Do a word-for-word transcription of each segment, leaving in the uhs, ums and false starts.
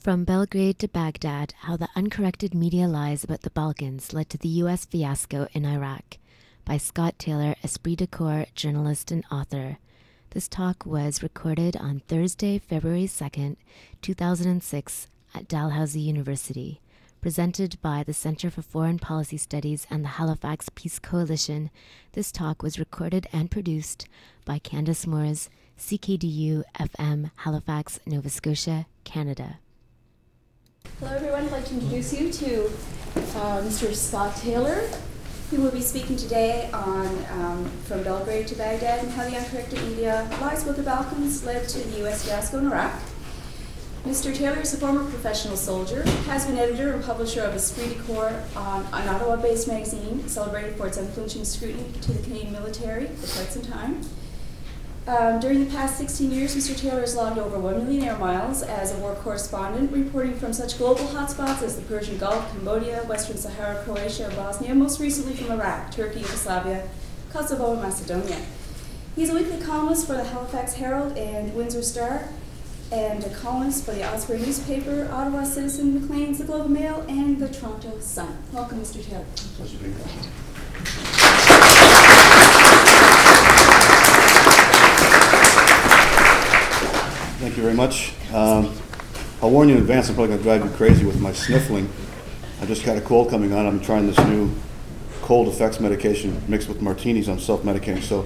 From Belgrade to Baghdad, How the Uncorrected Media Lies About the Balkans Led to the U S Fiasco in Iraq, by Scott Taylor, Esprit de Corps journalist and author. This talk was recorded on Thursday, February second, two thousand six at Dalhousie University. Presented by the Center for Foreign Policy Studies and the Halifax Peace Coalition, this talk was recorded and produced by Candace Moores, C K D U F M, Halifax, Nova Scotia, Canada. Hello everyone, I'd like to introduce you to uh, Mister Scott Taylor, who will be speaking today on um, From Belgrade to Baghdad and How the Uncorrected Media Lies About the Balkans Led to the U S Fiasco in Iraq. Mister Taylor is a former professional soldier, has been editor and publisher of Esprit de Corps, um, an Ottawa-based magazine celebrated for its unflinching scrutiny to the Canadian military for quite some time. Um, during the past sixteen years, Mister Taylor has logged over one million air miles as a war correspondent, reporting from such global hotspots as the Persian Gulf, Cambodia, Western Sahara, Croatia, Bosnia, most recently from Iraq, Turkey, Yugoslavia, Kosovo, and Macedonia. He's a weekly columnist for the Halifax Herald and Windsor Star, and a columnist for the Osprey newspaper, Ottawa Citizen, Maclean's, the Globe and Mail, and the Toronto Sun. Welcome, Mister Taylor. Pleasure being here. Thank you very much. Um, I'll warn you in advance, I'm probably going to drive you crazy with my sniffling. I just got a cold coming on. I'm trying this new cold effects medication mixed with martinis. I'm self-medicating, so.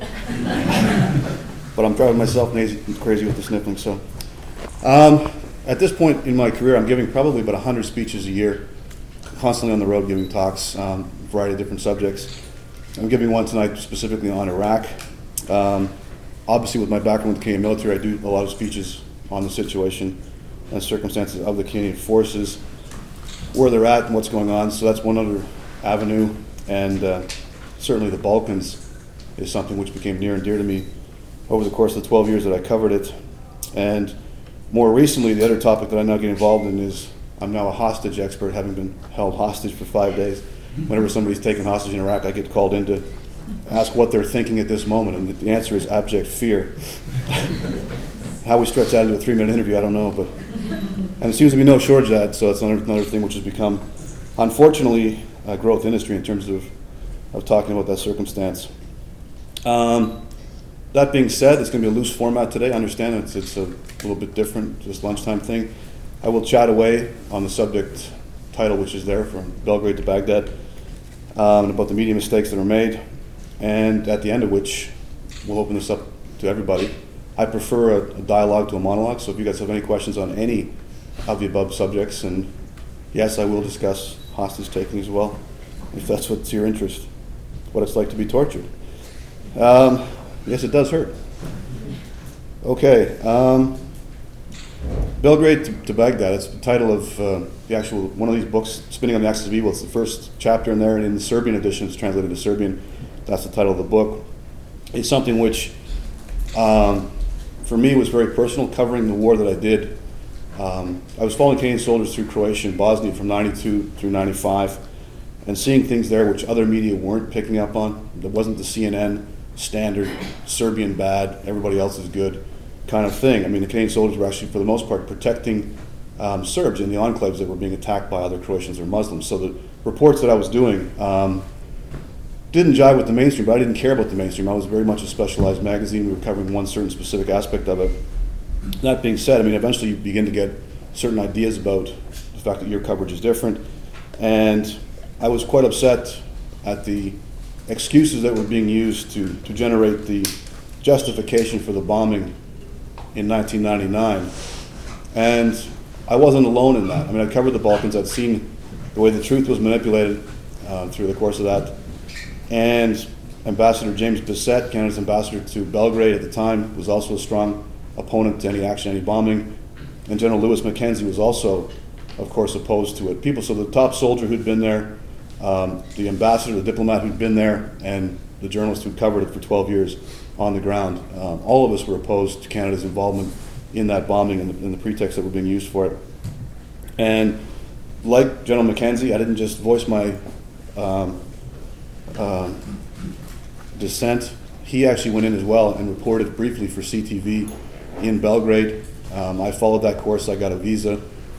But I'm driving myself crazy with the sniffling, so. Um, at this point in my career, I'm giving probably about one hundred speeches a year, constantly on the road giving talks, um, a variety of different subjects. I'm giving one tonight specifically on Iraq. Um, obviously, with my background with the Canadian military, I do a lot of speeches on the situation and circumstances of the Canadian forces, where they're at and what's going on. So that's one other avenue. And uh, certainly the Balkans is something which became near and dear to me over the course of the twelve years that I covered it. And more recently, the other topic that I now get involved in is I'm now a hostage expert, having been held hostage for five days. Whenever somebody's taken hostage in Iraq, I get called in to ask what they're thinking at this moment, and the answer is abject fear. How we stretch that into a three-minute interview, I don't know, but and it seems to be no shortage of that, so it's another, another thing which has become, unfortunately, a growth industry in terms of, of talking about that circumstance. Um, that being said, it's going to be a loose format today. I understand it's, it's a little bit different, just lunchtime thing. I will chat away on the subject title, which is there, From Belgrade to Baghdad, um, and about the media mistakes that are made, and at the end of which, we'll open this up to everybody. I prefer a, a dialogue to a monologue, so if you guys have any questions on any of the above subjects, and yes, I will discuss hostage taking as well, if that's what's your interest, what it's like to be tortured. Um, yes, it does hurt. Okay, um, Belgrade to, to Baghdad, it's the title of uh, the actual, one of these books, Spinning on the Axis of Evil. It's the first chapter in there, and in the Serbian edition, it's translated to Serbian. That's the title of the book. It's something which, um, for me, was very personal, covering the war that I did. Um, I was following Canadian soldiers through Croatia and Bosnia from ninety-two through ninety-five, and seeing things there which other media weren't picking up on. There wasn't the C N N standard, Serbian bad, everybody else is good kind of thing. I mean, the Canadian soldiers were actually, for the most part, protecting um, Serbs in the enclaves that were being attacked by other Croatians or Muslims. So the reports that I was doing um, didn't jive with the mainstream, but I didn't care about the mainstream. I was very much a specialized magazine. We were covering one certain specific aspect of it. That being said, I mean, eventually you begin to get certain ideas about the fact that your coverage is different. And I was quite upset at the excuses that were being used to, to generate the justification for the bombing in nineteen ninety-nine. And I wasn't alone in that. I mean, I covered the Balkans. I'd seen the way the truth was manipulated uh, through the course of that. And Ambassador James Bissett, Canada's ambassador to Belgrade at the time, was also a strong opponent to any action, any bombing. And General Lewis Mackenzie was also, of course, opposed to it. People, so the top soldier who'd been there, um, the ambassador, the diplomat who'd been there, and the journalist who'd covered it for twelve years on the ground, um, all of us were opposed to Canada's involvement in that bombing and the, and the pretext that were being used for it. And like General Mackenzie, I didn't just voice my um, uh, dissent. He actually went in as well and reported briefly for C T V in Belgrade. Um, I followed that course. I got a visa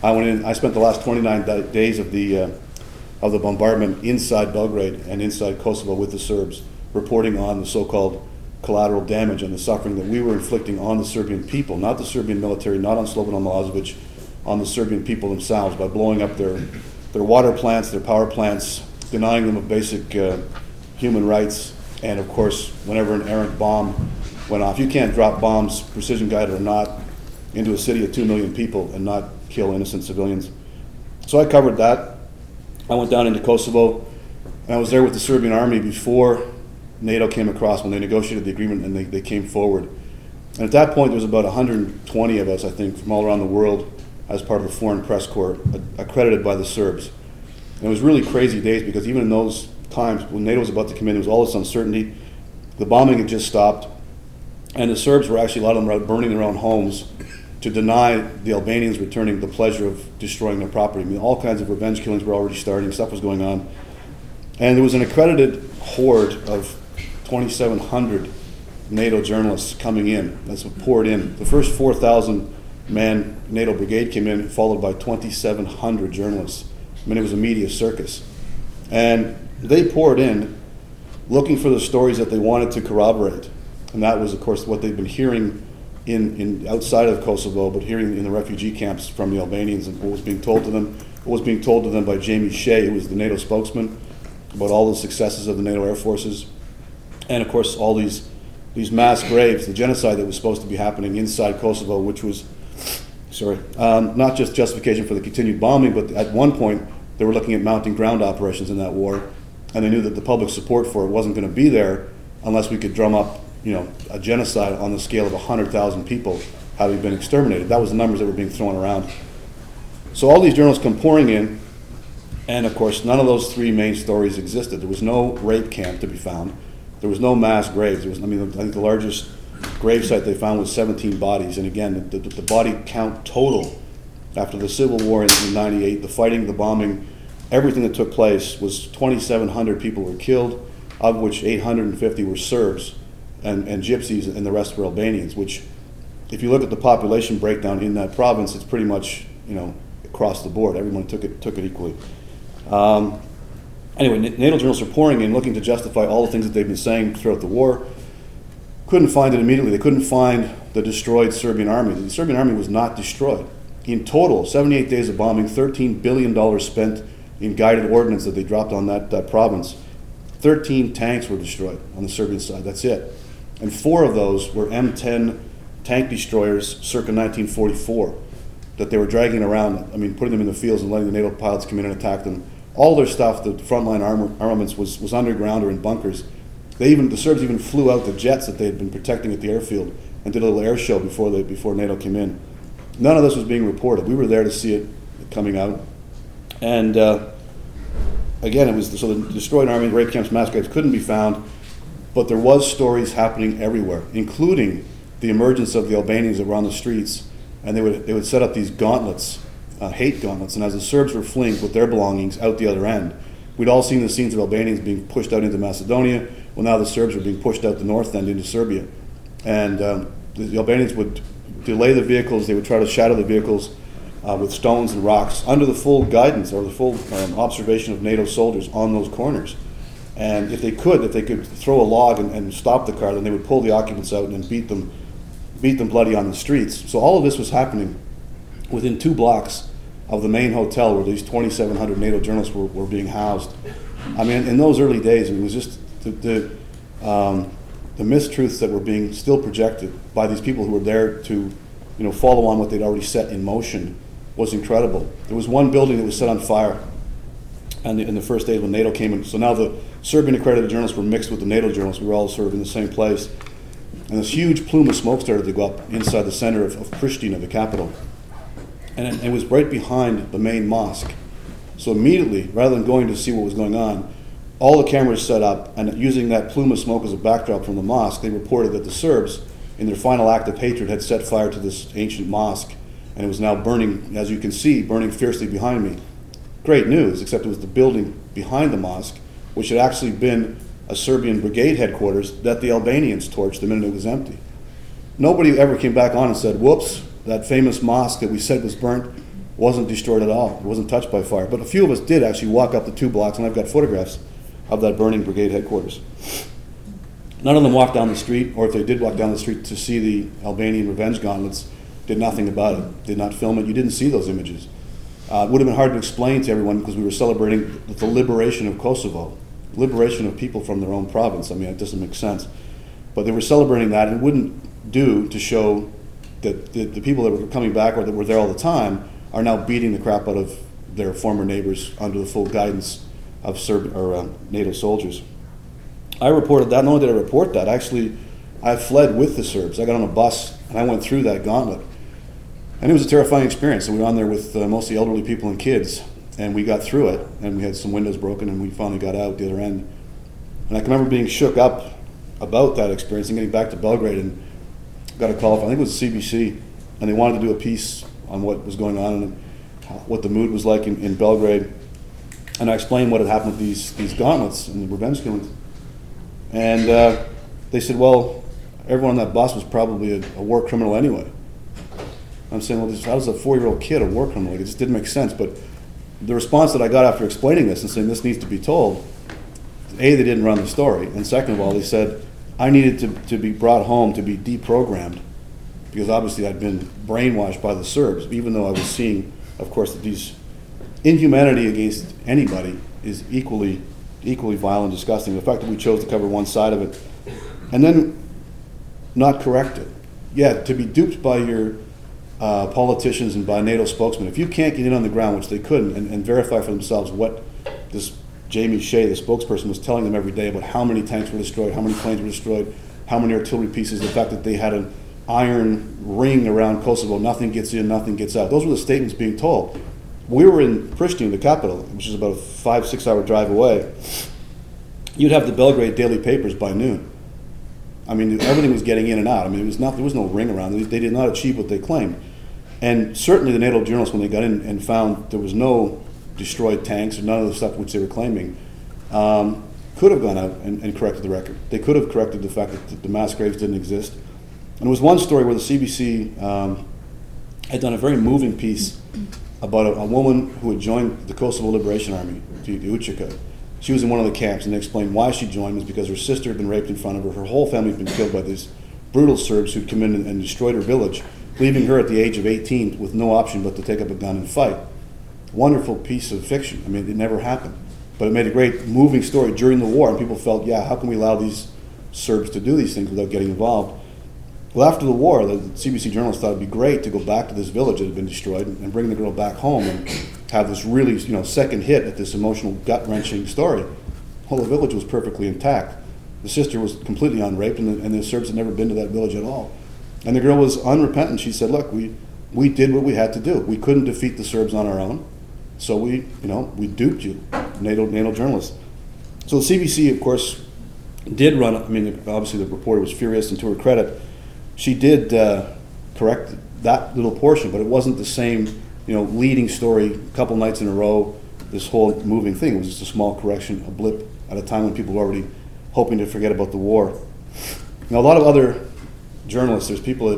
I went in. I spent the last twenty-nine da- days of the uh, of the bombardment inside Belgrade and inside Kosovo with the Serbs, reporting on the so-called collateral damage and the suffering that we were inflicting on the Serbian people, not the Serbian military, not on Slobodan Milosevic, on the Serbian people themselves, by blowing up their their water plants, their power plants, denying them of basic uh, human rights, and of course, whenever an errant bomb went off, you can't drop bombs, precision guided or not, into a city of two million people and not kill innocent civilians. So I covered that. I went down into Kosovo, and I was there with the Serbian army before NATO came across, when they negotiated the agreement and they, they came forward. And at that point, there was about one hundred twenty of us, I think, from all around the world as part of the Foreign Press Corps, accredited by the Serbs. And it was really crazy days, because even in those times, when NATO was about to come in, there was all this uncertainty. The bombing had just stopped, and the Serbs were actually, a lot of them were out burning their own homes to deny the Albanians returning the pleasure of destroying their property. I mean, all kinds of revenge killings were already starting, stuff was going on. And there was an accredited horde of twenty-seven hundred NATO journalists coming in. That's what poured in. The first four thousand man NATO brigade came in, followed by twenty-seven hundred journalists. I mean, it was a media circus. And they poured in looking for the stories that they wanted to corroborate. And that was, of course, what they'd been hearing in, in outside of Kosovo, but hearing in the refugee camps from the Albanians, and what was being told to them, what was being told to them by Jamie Shea, who was the NATO spokesman, about all the successes of the NATO air forces. And of course, all these these mass graves, the genocide that was supposed to be happening inside Kosovo, which was, sorry, um, not just justification for the continued bombing, but at one point they were looking at mounting ground operations in that war, and they knew that the public support for it wasn't going to be there unless we could drum up, you know, a genocide on the scale of one hundred thousand people having been exterminated. That was the numbers that were being thrown around. So all these journalists come pouring in, and of course, none of those three main stories existed. There was no rape camp to be found. There was no mass graves. There was, I mean, I think the largest grave site they found was seventeen bodies. And again, the, the, the body count total after the Civil War in, in ninety-eight, the fighting, the bombing, everything that took place was twenty-seven hundred people were killed, of which eight hundred fifty were Serbs and, and Gypsies, and the rest were Albanians, which, if you look at the population breakdown in that province, it's pretty much, you know, across the board. Everyone took it, took it equally. Um, Anyway, NATO journalists are pouring in, looking to justify all the things that they've been saying throughout the war. Couldn't find it immediately. They couldn't find the destroyed Serbian army. The Serbian army was not destroyed. In total, seventy-eight days of bombing, thirteen billion dollars spent in guided ordnance that they dropped on that, that province. thirteen tanks were destroyed on the Serbian side. That's it. And four of those were M ten tank destroyers circa nineteen forty-four that they were dragging around, I mean, putting them in the fields and letting the NATO pilots come in and attack them. All their stuff, the frontline armor, armaments, was, was underground or in bunkers. They even the Serbs even flew out the jets that they had been protecting at the airfield and did a little air show before they before NATO came in. None of this was being reported. We were there to see it coming out, and uh, again, it was so the destroyed army, rape camps, mass graves couldn't be found, but there was stories happening everywhere, including the emergence of the Albanians that were on the streets, and they would they would set up these gauntlets. Uh, hate gauntlets, and as the Serbs were fleeing with their belongings out the other end, we'd all seen the scenes of Albanians being pushed out into Macedonia. Well, now the Serbs were being pushed out the north end into Serbia, and um, the, the Albanians would delay the vehicles. They would try to shadow the vehicles uh, with stones and rocks under the full guidance or the full um, observation of NATO soldiers on those corners. And if they could, if they could throw a log and, and stop the car, then they would pull the occupants out and beat them, beat them bloody on the streets. So all of this was happening within two blocks of the main hotel where these twenty-seven hundred NATO journalists were, were being housed. I mean, in those early days, it was just the, the, um, the mistruths that were being still projected by these people who were there to, you know, follow on what they'd already set in motion was incredible. There was one building that was set on fire and in the first days when NATO came in. So now the Serbian accredited journalists were mixed with the NATO journalists. We were all sort of in the same place. And this huge plume of smoke started to go up inside the center of, of Pristina, the capital. And it, it was right behind the main mosque. So immediately, rather than going to see what was going on, all the cameras set up, and using that plume of smoke as a backdrop from the mosque, they reported that the Serbs, in their final act of hatred, had set fire to this ancient mosque, and it was now burning, as you can see, burning fiercely behind me. Great news, except it was the building behind the mosque, which had actually been a Serbian brigade headquarters that the Albanians torched the minute it was empty. Nobody ever came back on and said, whoops, that famous mosque that we said was burnt wasn't destroyed at all. It wasn't touched by fire. But a few of us did actually walk up the two blocks, and I've got photographs of that burning brigade headquarters. None of them walked down the street, or if they did walk down the street to see the Albanian revenge gauntlets, did nothing about it, did not film it. You didn't see those images. Uh, it would have been hard to explain to everyone because we were celebrating the liberation of Kosovo, liberation of people from their own province. I mean, it doesn't make sense. But they were celebrating that, and it wouldn't do to show that the, the people that were coming back or that were there all the time are now beating the crap out of their former neighbors under the full guidance of Serb or uh, NATO soldiers. I reported that. Not only did I report that, actually, I fled with the Serbs. I got on a bus and I went through that gauntlet. And it was a terrifying experience. So we were on there with uh, mostly elderly people and kids, and we got through it, and we had some windows broken, and we finally got out the other end. And I can remember being shook up about that experience and getting back to Belgrade, and got a call from, I think it was the C B C, and they wanted to do a piece on what was going on and what the mood was like in, in Belgrade. And I explained what had happened with these, these gauntlets and the revenge killings. And uh, they said, well, everyone on that bus was probably a, a war criminal anyway. I'm saying, well, this, how does a four-year-old kid a war criminal? Like, it just didn't make sense. But the response that I got after explaining this and saying this needs to be told, A, they didn't run the story, and second of all, they said I needed to, to be brought home to be deprogrammed because obviously I'd been brainwashed by the Serbs, even though I was seeing, of course, that these inhumanity against anybody is equally equally vile and disgusting. The fact that we chose to cover one side of it and then not correct it. Yeah, to be duped by your uh, politicians and by NATO spokesmen, if you can't get in on the ground, which they couldn't, and, and verify for themselves what this Jamie Shea, the spokesperson, was telling them every day about how many tanks were destroyed, how many planes were destroyed, how many artillery pieces, the fact that they had an iron ring around Kosovo, nothing gets in, nothing gets out. Those were the statements being told. We were in Pristina, the capital, which is about a five, six hour drive away. You'd have the Belgrade daily papers by noon. I mean, everything was getting in and out. I mean, it was not, there was no ring around. They, they did not achieve what they claimed. And certainly the NATO journalists, when they got in and found there was no destroyed tanks or none of the stuff which they were claiming, um, could have gone out and, and corrected the record. They could have corrected the fact that the, the mass graves didn't exist. And there was one story where the C B C um, had done a very moving piece about a, a woman who had joined the Kosovo Liberation Army, the Učica. She was in one of the camps, and they explained why she joined was because her sister had been raped in front of her. Her whole family had been killed by these brutal Serbs who'd come in and, and destroyed her village, leaving her at the age of eighteen with no option but to take up a gun and fight. Wonderful piece of fiction. I mean, it never happened. But it made a great moving story during the war, and people felt, yeah, how can we allow these Serbs to do these things without getting involved? Well, after the war, the C B C journalists thought it'd be great to go back to this village that had been destroyed and bring the girl back home and have this really, you know, second hit at this emotional, gut-wrenching story. Well, the village was perfectly intact. The sister was completely unraped, and the, and the Serbs had never been to that village at all. And the girl was unrepentant. She said, look, we, we did what we had to do. We couldn't defeat the Serbs on our own, so we, you know, we duped you, NATO, NATO journalists. So the C B C, of course, did run, I mean, obviously the reporter was furious, and to her credit, she did uh, correct that little portion, but it wasn't the same, you know, leading story a couple nights in a row, this whole moving thing. It was just a small correction, a blip at a time when people were already hoping to forget about the war. Now, a lot of other journalists, there's people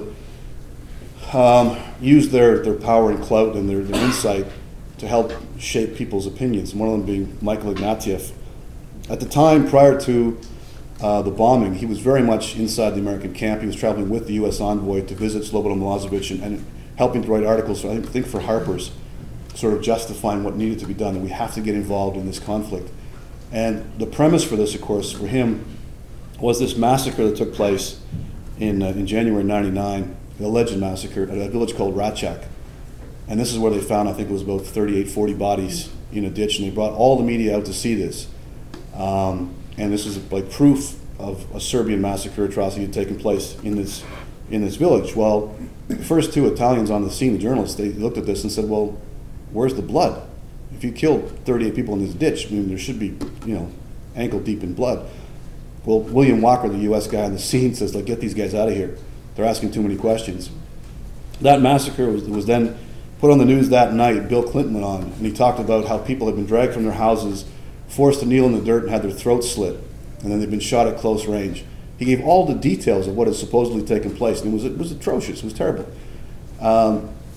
that um, use their, their power and clout and their, their insight to help shape people's opinions, and one of them being Michael Ignatieff. At the time, prior to Uh, the bombing, he was very much inside the American camp. He was traveling with the U S envoy to visit Slobodan Milosevic and, and helping to write articles, I think for Harper's, sort of justifying what needed to be done, and we have to get involved in this conflict. And the premise for this, of course, for him, was this massacre that took place in, uh, in January ninety-nine, an alleged massacre at a village called Račak. And this is where they found, I think it was about thirty-eight, forty bodies in a ditch, and they brought all the media out to see this. Um, And this is like proof of a Serbian massacre atrocity had taken place in this in this village. Well, the first two Italians on the scene, the journalists, they looked at this and said, "Well, where's the blood? If you killed thirty-eight people in this ditch, I mean, there should be, you know, ankle deep in blood." Well, William Walker, the U S guy on the scene, says, "Like, get these guys out of here. They're asking too many questions." That massacre was, was then put on the news that night. Bill Clinton went on, and he talked about how people had been dragged from their houses, forced to kneel in the dirt, and had their throats slit, and then they'd been shot at close range. He gave all the details of what had supposedly taken place, and it was it was atrocious. It was terrible. Um,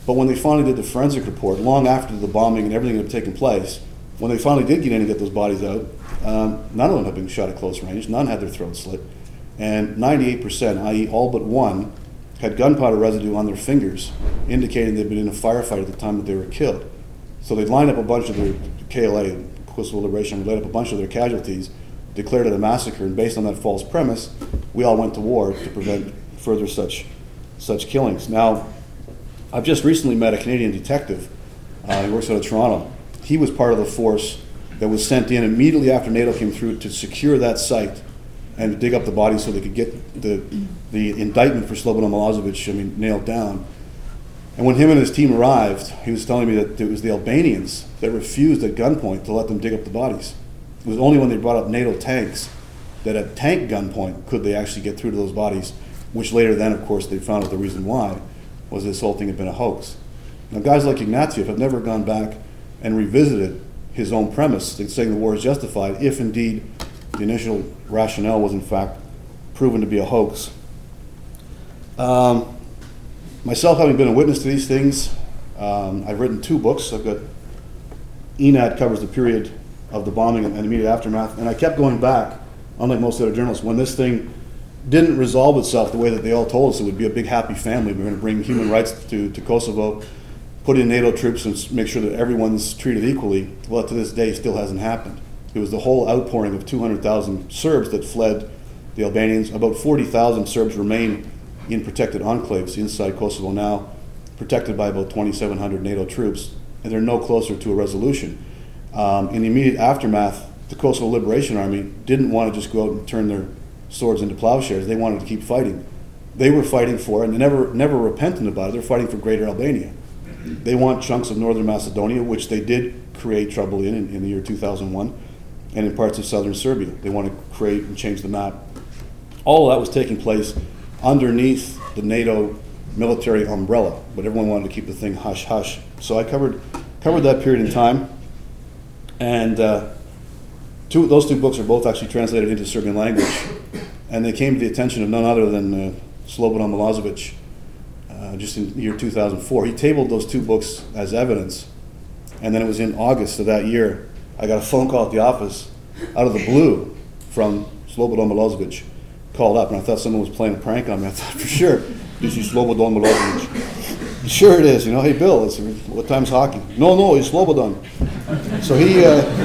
But when they finally did the forensic report, long after the bombing and everything had taken place, when they finally did get in and get those bodies out, um, none of them had been shot at close range, none had their throats slit, and ninety-eight percent, that is all but one, had gunpowder residue on their fingers, indicating they'd been in a firefight at the time that they were killed. So they'd lined up a bunch of their, K L A, Kosovo Liberation, lined up a bunch of their casualties, declared it a massacre, and based on that false premise, we all went to war to prevent further such such killings. Now, I've just recently met a Canadian detective. Uh, he works out of Toronto. He was part of the force that was sent in immediately after NATO came through to secure that site and to dig up the bodies so they could get the the indictment for Slobodan Milosevic, I mean, nailed down. And when him and his team arrived, he was telling me that it was the Albanians that refused at gunpoint to let them dig up the bodies. It was only when they brought up NATO tanks that at tank gunpoint could they actually get through to those bodies, which later then, of course, they found out the reason why was this whole thing had been a hoax. Now, guys like Ignatieff have never gone back and revisited his own premise, saying the war is justified, if indeed the initial rationale was in fact proven to be a hoax. Um, myself, having been a witness to these things, um, I've written two books. I've got E N A D covers the period of the bombing and immediate aftermath, and I kept going back, unlike most other journalists, when this thing didn't resolve itself the way that they all told us it would be a big happy family. We're going to bring human rights to, to Kosovo, put in NATO troops and make sure that everyone's treated equally. Well, to this day, still hasn't happened. It was the whole outpouring of two hundred thousand Serbs that fled the Albanians. About forty thousand Serbs remain in protected enclaves inside Kosovo now, protected by about twenty-seven hundred NATO troops, and they're no closer to a resolution. Um, in the immediate aftermath, the Kosovo Liberation Army didn't want to just go out and turn their swords into plowshares. They wanted to keep fighting. They were fighting for, and they never, never repentant about it, they're fighting for Greater Albania. They want chunks of northern Macedonia, which they did create trouble in in, in the year two thousand one, and in parts of southern Serbia. They want to create and change the map. All of that was taking place underneath the NATO military umbrella, but everyone wanted to keep the thing hush-hush. So I covered covered that period in time, and uh, two, those two books are both actually translated into Serbian language, and they came to the attention of none other than uh, Slobodan Milosevic, uh, just in the year two thousand four. He tabled those two books as evidence, and then it was in August of that year, I got a phone call at the office out of the blue from Slobodan Milosevic. Called up, and I thought someone was playing a prank on me. I thought, for sure, this is Slobodan Milosevic. Sure it is, you know, hey Bill, it's, what time's hockey? No, no, it's Slobodan. So he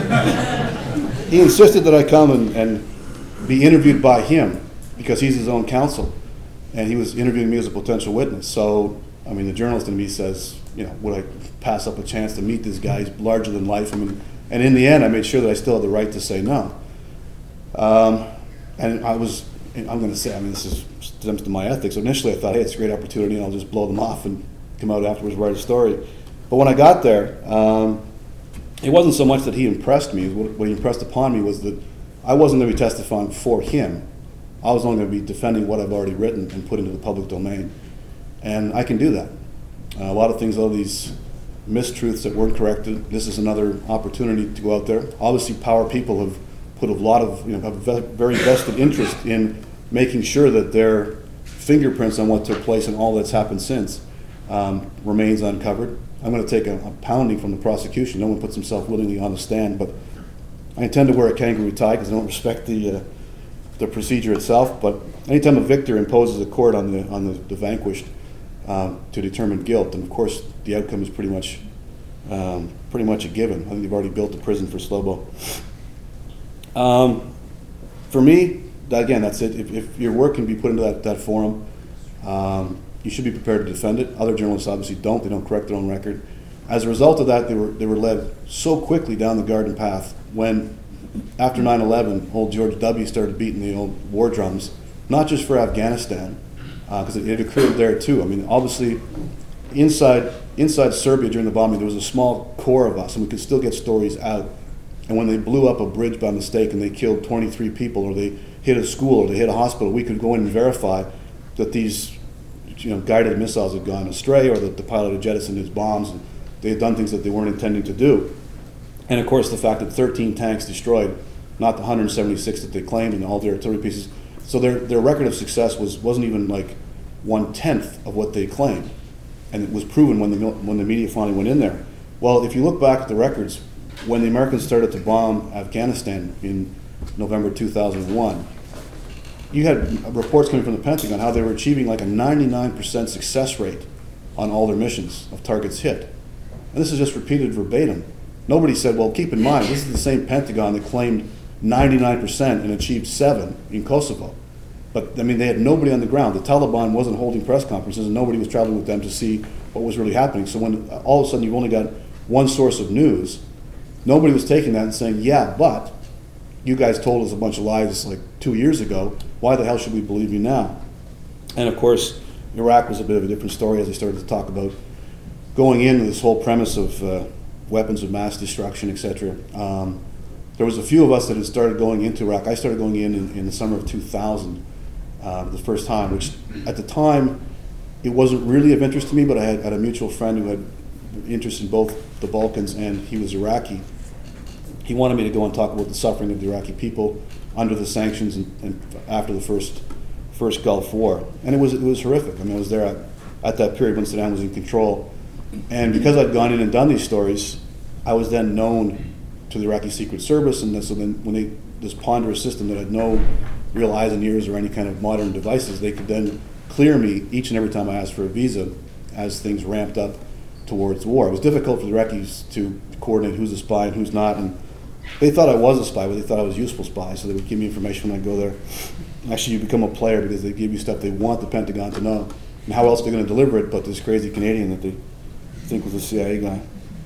uh, he insisted that I come and, and be interviewed by him because he's his own counsel, and he was interviewing me as a potential witness. So, I mean, the journalist in me says, you know, would I pass up a chance to meet this guy? He's larger than life. I mean, and in the end, I made sure that I still had the right to say no. Um, and I was, I'm going to say, I mean, this is stems to my ethics. Initially, I thought, hey, it's a great opportunity, and I'll just blow them off and come out afterwards and write a story. But when I got there, um, it wasn't so much that he impressed me. What, what he impressed upon me was that I wasn't going to be testifying for him. I was only going to be defending what I've already written and put into the public domain. And I can do that. Uh, a lot of things, all these mistruths that weren't corrected, this is another opportunity to go out there. Obviously, Power people have put a lot of, you know, have a very vested interest in making sure that their fingerprints on what took place and all that's happened since um, remains uncovered. I'm going to take a, a pounding from the prosecution. No one puts himself willingly on the stand, but I intend to wear a kangaroo tie because I don't respect the uh, the procedure itself. But anytime a victor imposes a court on the on the, the vanquished um, to determine guilt, and of course the outcome is pretty much um, pretty much a given. I think they've already built a prison for Slobo. Um, for me, again, that's it. If, if your work can be put into that, that forum, um, you should be prepared to defend it. Other journalists obviously don't. They don't correct their own record. As a result of that, they were they were led so quickly down the garden path when, after nine eleven, old George W. started beating the old war drums, not just for Afghanistan, because uh, it, it occurred there too. I mean, obviously, inside inside Serbia during the bombing, there was a small core of us, and we could still get stories out. And when they blew up a bridge by mistake and they killed twenty-three people, or they hit a school, or they hit a hospital, we could go in and verify that these, you know, guided missiles had gone astray, or that the pilot had jettisoned his bombs, and they had done things that they weren't intending to do. And of course, the fact that thirteen tanks destroyed, not the one hundred seventy-six that they claimed, and all the artillery pieces. So their their record of success was wasn't even like one tenth of what they claimed. and it was proven when the, mil- when the media finally went in there. Well, if you look back at the records, when the Americans started to bomb Afghanistan in November two thousand one, you had reports coming from the Pentagon how they were achieving like a ninety-nine percent success rate on all their missions of targets hit. And this is just repeated verbatim. Nobody said, well, keep in mind, this is the same Pentagon that claimed ninety-nine percent and achieved seven in Kosovo. But, I mean, they had nobody on the ground. The Taliban wasn't holding press conferences, and nobody was traveling with them to see what was really happening. So when all of a sudden you've only got one source of news, nobody was taking that and saying, yeah, but you guys told us a bunch of lies like two years ago. Why the hell should we believe you now? And, of course, Iraq was a bit of a different story as they started to talk about going into this whole premise of uh, weapons of mass destruction, et cetera. Um, there was a few of us that had started going into Iraq. I started going in in, in the summer of two thousand, uh, the first time, which at the time, it wasn't really of interest to me, but I had, had a mutual friend who had interest in both the Balkans, and he was Iraqi. He wanted me to go and talk about the suffering of the Iraqi people under the sanctions and, and after the first first Gulf War. And it was it was horrific. I mean, I was there at, at that period when Saddam was in control. And because I'd gone in and done these stories, I was then known to the Iraqi Secret Service, and so then when they, this ponderous system that had no real eyes and ears or any kind of modern devices, they could then clear me each and every time I asked for a visa as things ramped up towards war. It was difficult for the Iraqis to coordinate who's a spy and who's not, and they thought I was a spy, but they thought I was a useful spy, so they would give me information when I go there. Actually, you become a player because they give you stuff they want the Pentagon to know. And how else are they going to deliver it but this crazy Canadian that they think was a C I A guy.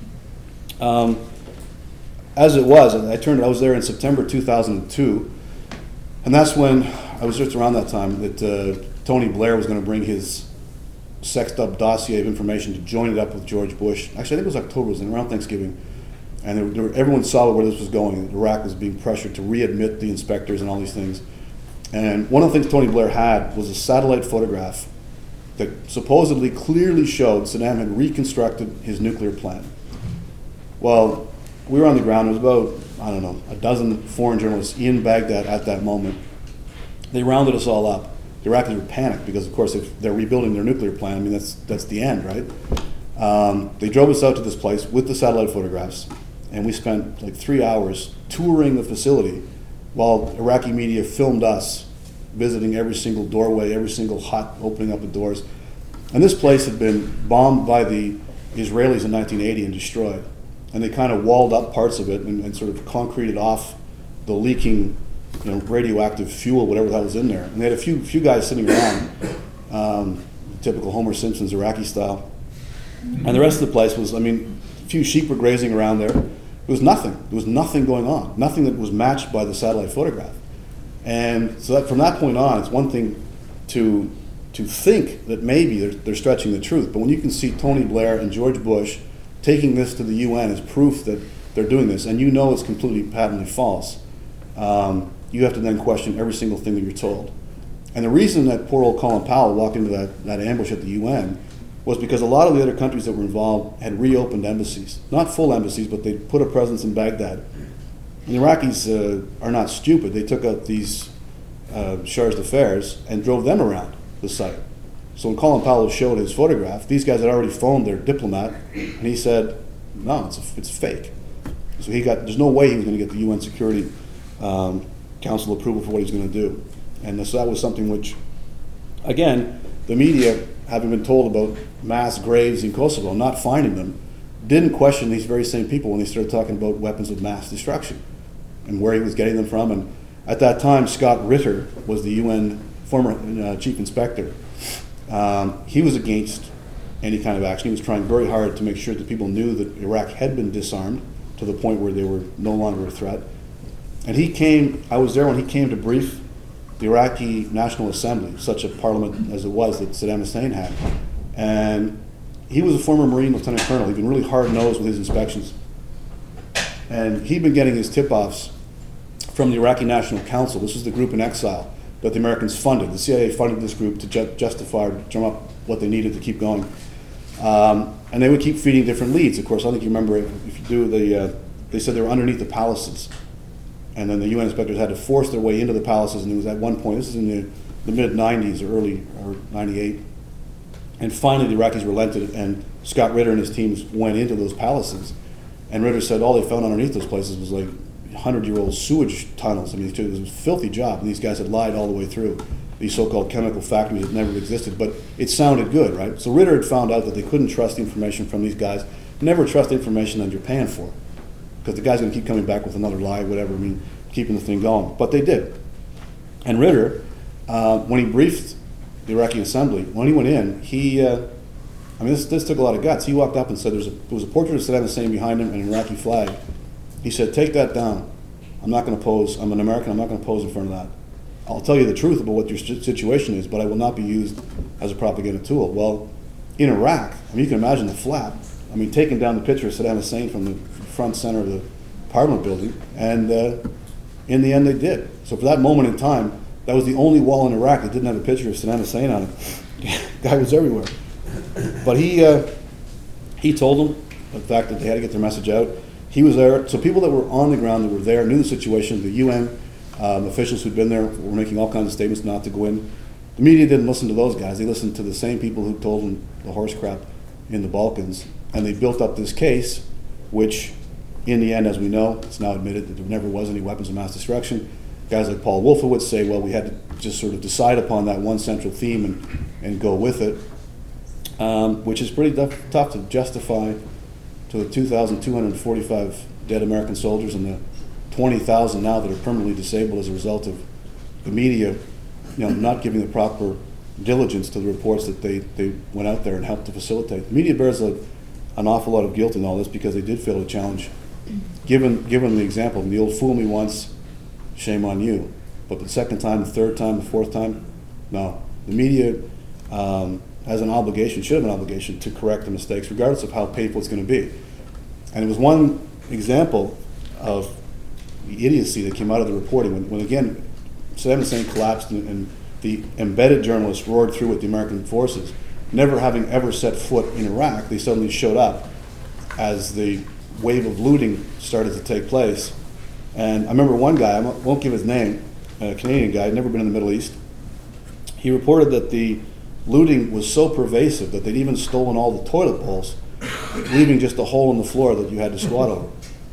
Um, as it was, I turned. I was there in September two thousand two, and that's when I was just around that time that uh, Tony Blair was going to bring his sexed up dossier of information to join it up with George Bush. Actually, I think it was October, it was around Thanksgiving, and there, there, everyone saw where this was going. Iraq was being pressured to readmit the inspectors and all these things. And one of the things Tony Blair had was a satellite photograph that supposedly clearly showed Saddam had reconstructed his nuclear plant. Well, we were on the ground. There was about, I don't know, a dozen foreign journalists in Baghdad at that moment. They rounded us all up. The Iraqis were panicked because, of course, if they're rebuilding their nuclear plant, I mean, that's that's the end, right? Um, they drove us out to this place with the satellite photographs, and we spent like three hours touring the facility while Iraqi media filmed us visiting every single doorway, every single hut, opening up the doors. And this place had been bombed by the Israelis in nineteen eighty and destroyed. And they kind of walled up parts of it and, and sort of concreted off the leaking, you know, radioactive fuel, whatever that was in there. And they had a few few guys sitting around, um, typical Homer Simpson's Iraqi style. And the rest of the place was, I mean, a few sheep were grazing around there. There was nothing. There was nothing going on. Nothing that was matched by the satellite photograph. And so that from that point on, it's one thing to to think that maybe they're, they're stretching the truth. But when you can see Tony Blair and George Bush taking this to the U N as proof that they're doing this, and you know it's completely patently false, um, you have to then question every single thing that you're told. And the reason that poor old Colin Powell walked into that, that ambush at the U N was because a lot of the other countries that were involved had reopened embassies. Not full embassies, but they put a presence in Baghdad. And the Iraqis uh, are not stupid. They took out these uh, charge d'affaires and drove them around the site. So when Colin Powell showed his photograph, these guys had already phoned their diplomat, and he said, no, it's, a, it's fake. So he got, there's no way he was going to get the U N Security um, Council approval for what he was going to do. And so that was something which, again, the media, having been told about mass graves in Kosovo, not finding them, didn't question these very same people when they started talking about weapons of mass destruction and where he was getting them from. And at that time, Scott Ritter was the U N former uh, chief inspector. Um, he was against any kind of action. He was trying very hard to make sure that people knew that Iraq had been disarmed to the point where they were no longer a threat. And he came, I was there when he came to brief the Iraqi National Assembly, such a parliament as it was that Saddam Hussein had. And he was a former Marine lieutenant colonel. He'd been really hard-nosed with his inspections. And he'd been getting his tip-offs from the Iraqi National Council. This was the group in exile that the Americans funded. The C I A funded this group to ju- justify or drum up what they needed to keep going. Um, and they would keep feeding different leads. Of course, I think you remember, if you do, the, uh, they said they were underneath the palaces. And then the U N inspectors had to force their way into the palaces, and it was at one point, this is in the, the mid nineties or early, or ninety-eight, And finally, the Iraqis relented, and Scott Ritter and his teams went into those palaces. And Ritter said all they found underneath those places was like hundred-year-old sewage tunnels. I mean, it was a filthy job, and these guys had lied all the way through. These so-called chemical factories that never existed, but it sounded good, right? So Ritter had found out that they couldn't trust the information from these guys. Never trust information that you're paying for, because the guy's going to keep coming back with another lie, whatever, I mean, keeping the thing going. But they did. And Ritter, uh, when he briefed the Iraqi assembly, when he went in, he, uh, I mean, this, this took a lot of guts. He walked up and said, There's a, there was a portrait of Saddam Hussein behind him and an Iraqi flag. He said, take that down. I'm not going to pose, I'm an American, I'm not going to pose in front of that. I'll tell you the truth about what your situation is, but I will not be used as a propaganda tool. Well, in Iraq, I mean, you can imagine the flap. I mean, taking down the picture of Saddam Hussein from the front center of the Parliament building, and uh, in the end they did. So for that moment in time, that was the only wall in Iraq that didn't have a picture of Saddam Hussein on it. Guy was everywhere. But he uh, he told them the fact that they had to get their message out. He was there. So people that were on the ground, that were there, knew the situation. The U N um, officials who'd been there were making all kinds of statements not to go in. The media didn't listen to those guys. They listened to the same people who told them the horse crap in the Balkans. And they built up this case, which in the end, as we know, it's now admitted that there never was any weapons of mass destruction. Guys like Paul Wolfowitz say, well, we had to just sort of decide upon that one central theme and, and go with it, um, which is pretty tough, tough to justify to the two thousand two hundred forty-five dead American soldiers and the twenty thousand now that are permanently disabled as a result of the media, you know, not giving the proper diligence to the reports that they, they went out there and helped to facilitate. The media bears a, an awful lot of guilt in all this because they did fail to challenge. Given, given the example, the old fool me once, shame on you. But the second time, the third time, the fourth time, no. The media um, has an obligation, should have an obligation to correct the mistakes, regardless of how painful it's going to be. And it was one example of the idiocy that came out of the reporting when, when again, Saddam Hussein collapsed and, and the embedded journalists roared through with the American forces. Never having ever set foot in Iraq, they suddenly showed up as the wave of looting started to take place. And I remember one guy, I won't give his name, a Canadian guy, never been in the Middle East. He reported that the looting was so pervasive that they'd even stolen all the toilet bowls, leaving just a hole in the floor that you had to squat over.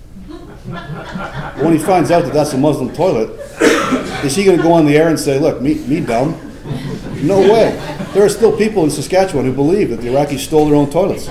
When he finds out that that's a Muslim toilet, is he going to go on the air and say, look, me, me dumb? No way. There are still people in Saskatchewan who believe that the Iraqis stole their own toilets.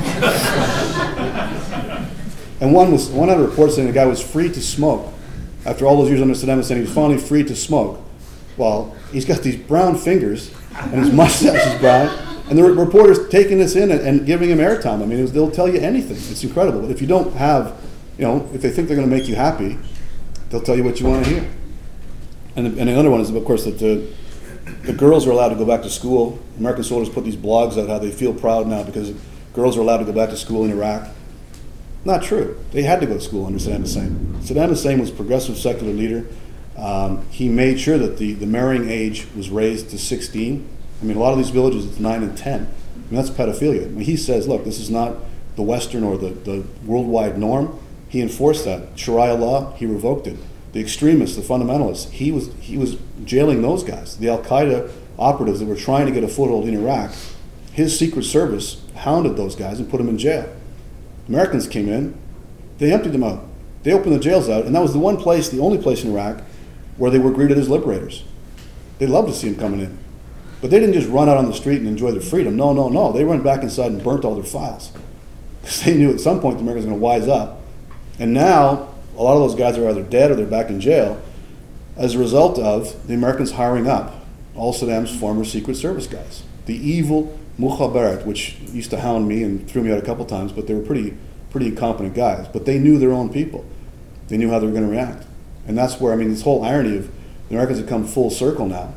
And one was one had a report saying the guy was free to smoke. After all those years under Saddam Hussein, he was finally free to smoke. Well, he's got these brown fingers, and his mustache is brown, and the reporter's taking this in and, and giving him airtime. I mean, it was, they'll tell you anything. It's incredible. But if you don't have, you know, if they think they're going to make you happy, they'll tell you what you want to hear. And, the, and another one is, of course, that the, the girls are allowed to go back to school. American soldiers put these blogs out how they feel proud now because girls are allowed to go back to school in Iraq. Not true. They had to go to school under Saddam Hussein. Saddam Hussein was a progressive secular leader. Um, he made sure that the, the marrying age was raised to sixteen. I mean, a lot of these villages, it's nine and ten. I mean, that's pedophilia. I mean, he says, look, this is not the Western or the, the worldwide norm. He enforced that. Sharia law, he revoked it. The extremists, the fundamentalists, he was, he was jailing those guys. The Al-Qaeda operatives that were trying to get a foothold in Iraq, his Secret Service hounded those guys and put them in jail. Americans came in, they emptied them out. They opened the jails out, and that was the one place, the only place in Iraq, where they were greeted as liberators. They loved to see them coming in. But they didn't just run out on the street and enjoy their freedom. No, no, no. They went back inside and burnt all their files. Because they knew at some point the Americans were going to wise up. And now, a lot of those guys are either dead or they're back in jail as a result of the Americans hiring up all Saddam's former Secret Service guys. The evil Mukhabarat, which used to hound me and threw me out a couple times, but they were pretty pretty incompetent guys. But they knew their own people. They knew how they were going to react. And that's where, I mean, this whole irony of the Americans have come full circle now.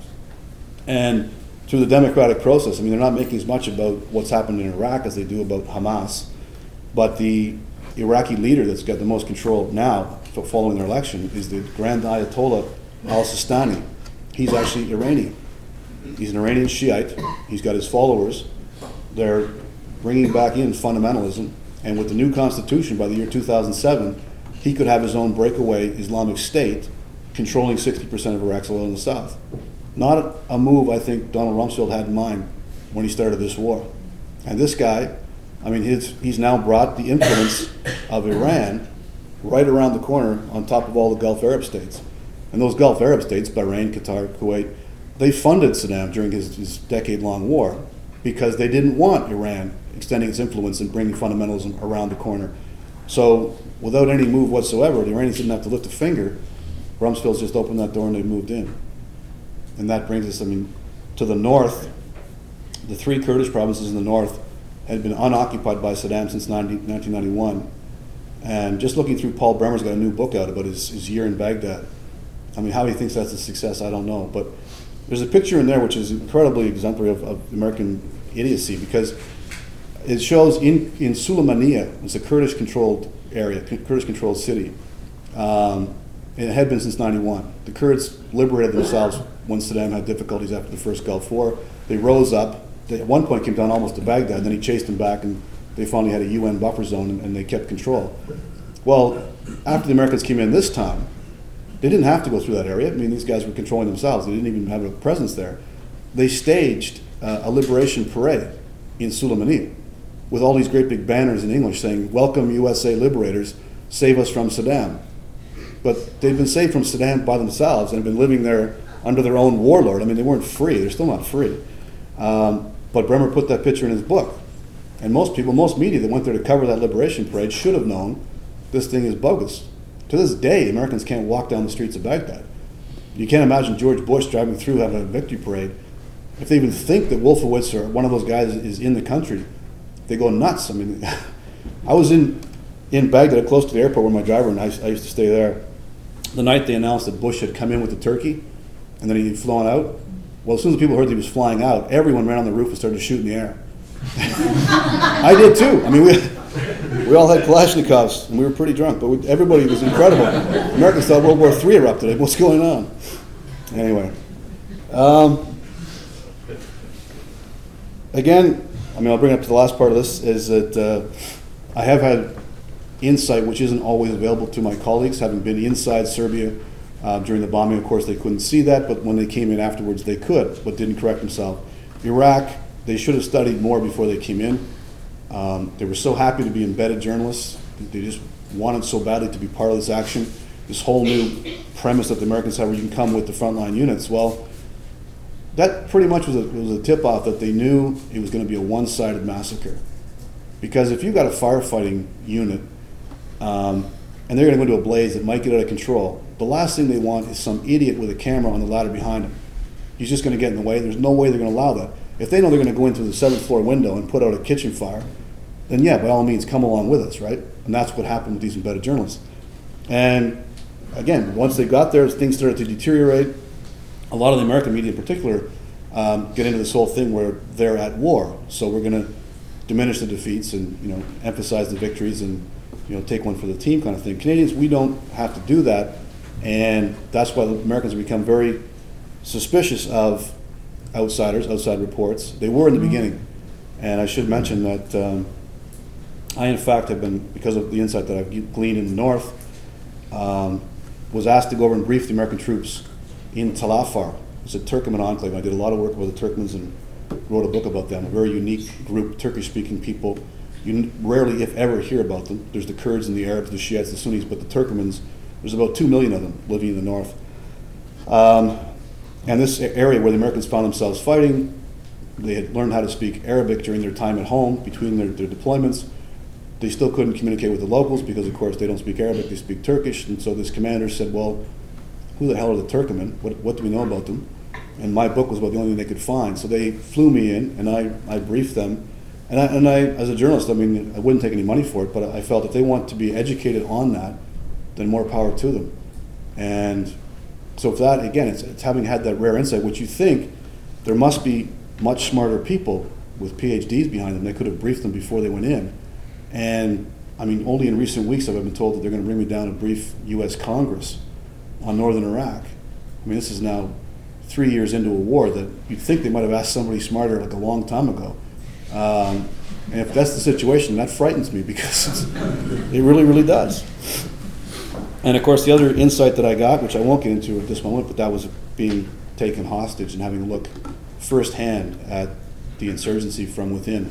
And through the democratic process, I mean, they're not making as much about what's happened in Iraq as they do about Hamas. But the Iraqi leader that's got the most control now, following their election, is the Grand Ayatollah al-Sistani. He's actually Iranian. He's an Iranian Shiite. He's got his followers. They're bringing back in fundamentalism. And with the new constitution, by the year two thousand seven, he could have his own breakaway Islamic State controlling sixty percent of Iraq's oil in the south. Not a move I think Donald Rumsfeld had in mind when he started this war. And this guy, I mean, his, he's now brought the influence of Iran right around the corner on top of all the Gulf Arab states. And those Gulf Arab states, Bahrain, Qatar, Kuwait, they funded Saddam during his, his decade-long war because they didn't want Iran extending its influence and bringing fundamentalism around the corner. So without any move whatsoever, the Iranians didn't have to lift a finger. Rumsfeld's just opened that door and they moved in. And that brings us, I mean, to the north. The three Kurdish provinces in the north had been unoccupied by Saddam since nineteen ninety-one. And just looking through, Paul Bremer's got a new book out about his, his year in Baghdad. I mean, how he thinks that's a success, I don't know. But there's a picture in there which is incredibly exemplary of, of American idiocy, because it shows in, in Sulaymaniyah, it's a Kurdish-controlled area, Kurdish-controlled city. Um, and it had been since ninety-one. The Kurds liberated themselves when Saddam had difficulties after the first Gulf War. They rose up. They at one point came down almost to Baghdad, then he chased them back, and they finally had a U N buffer zone, and, and they kept control. Well, after the Americans came in this time, they didn't have to go through that area. I mean, these guys were controlling themselves. They didn't even have a presence there. They staged uh, a liberation parade in Sulaymaniyah with all these great big banners in English saying, "Welcome U S A liberators, save us from Saddam." But they've been saved from Saddam by themselves and have been living there under their own warlord. I mean, they weren't free. They're still not free. Um, but Bremer put that picture in his book. And most people, most media that went there to cover that liberation parade should have known this thing is bogus. To this day, Americans can't walk down the streets of Baghdad. You can't imagine George Bush driving through having a victory parade. If they even think that Wolfowitz or one of those guys is in the country, they go nuts. I mean, I was in, in Baghdad, close to the airport where my driver and I, I used to stay there, the night they announced that Bush had come in with the turkey and then he'd flown out. Well, as soon as people heard he was flying out, everyone ran on the roof and started to shoot in the air. I did too. I mean, we, we all had Kalashnikovs, and we were pretty drunk, but we, everybody was incredible. Americans thought World War Three erupted. What's going on? Anyway. Um, again, I mean, I'll bring up to the last part of this, is that uh, I have had insight which isn't always available to my colleagues, having been inside Serbia uh, during the bombing. Of course, they couldn't see that, but when they came in afterwards, they could, but didn't correct themselves. Iraq, they should have studied more before they came in. Um, they were so happy to be embedded journalists. They just wanted so badly to be part of this action. This whole new premise that the Americans have where you can come with the frontline units. Well, that pretty much was a, was a tip-off that they knew it was going to be a one-sided massacre. Because if you've got a firefighting unit um, and they're going to go into a blaze that might get out of control, the last thing they want is some idiot with a camera on the ladder behind them. He's just going to get in the way. There's no way they're going to allow that. If they know they're going to go into the seventh floor window and put out a kitchen fire, then yeah, by all means, come along with us, right? And that's what happened with these embedded journalists. And again, once they got there, things started to deteriorate. A lot of the American media in particular um, get into this whole thing where they're at war. So we're going to diminish the defeats and, you know, emphasize the victories and, you know, take one for the team kind of thing. Canadians, we don't have to do that. And that's why the Americans have become very suspicious of outsiders, outside reports. They were in the beginning. And I should mention that um, I, in fact, have been, because of the insight that I've gleaned in the north, um, was asked to go over and brief the American troops in Tal Afar. It's a Turkmen enclave. I did a lot of work with the Turkmens and wrote a book about them, a very unique group, Turkish-speaking people. You rarely, if ever, hear about them. There's the Kurds and the Arabs, the Shiites, the Sunnis, but the Turkmens, there's about two million of them living in the north. Um, And this area where the Americans found themselves fighting, they had learned how to speak Arabic during their time at home, between their, their deployments. They still couldn't communicate with the locals because, of course, they don't speak Arabic, they speak Turkish. And so this commander said, well, who the hell are the Turkmen? What, what do we know about them? And my book was about the only thing they could find. So they flew me in, and I, I briefed them. And I, and I, as a journalist, I mean, I wouldn't take any money for it, but I felt if they want to be educated on that, then more power to them. And so for that, again, it's, it's having had that rare insight, which you think there must be much smarter people with P H Ds behind them. They could have briefed them before they went in. And, I mean, only in recent weeks have I been told that they're going to bring me down to brief U S Congress on northern Iraq. I mean, this is now three years into a war that you'd think they might have asked somebody smarter like a long time ago. Um, and if that's the situation, that frightens me because it really, really does. And of course, the other insight that I got, which I won't get into at this moment, but that was being taken hostage and having a look firsthand at the insurgency from within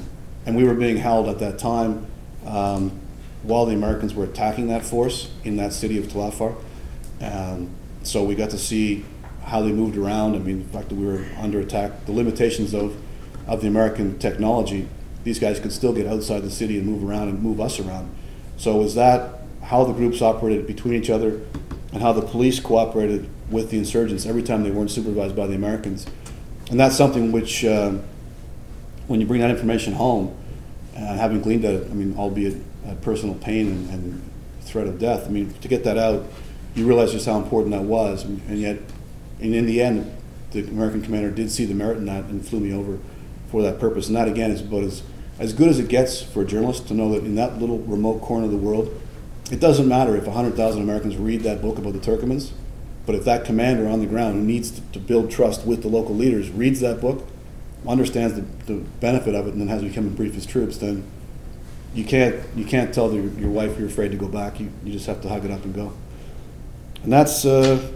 and we were being held at that time um, while the Americans were attacking that force in that city of Tel Afar. Um, so we got to see how they moved around. I mean, the fact that we were under attack, the limitations of, of the American technology, these guys could still get outside the city and move around and move us around. So was that how the groups operated between each other and how the police cooperated with the insurgents every time they weren't supervised by the Americans? And that's something which, uh, when you bring that information home, and uh, having gleaned at it, I mean, albeit at personal pain and, and threat of death, I mean, to get that out, you realize just how important that was, and, and yet, and in the end, the American commander did see the merit in that and flew me over for that purpose. And that, again, is about as, as good as it gets for a journalist to know that in that little remote corner of the world, it doesn't matter if one hundred thousand Americans read that book about the Turkomans, but if that commander on the ground who needs to, to build trust with the local leaders reads that book, understands the, the benefit of it, and then has to become and brief his troops, then you can't you can't tell the, your wife you're afraid to go back. You, you just have to hug it up and go. And that's uh,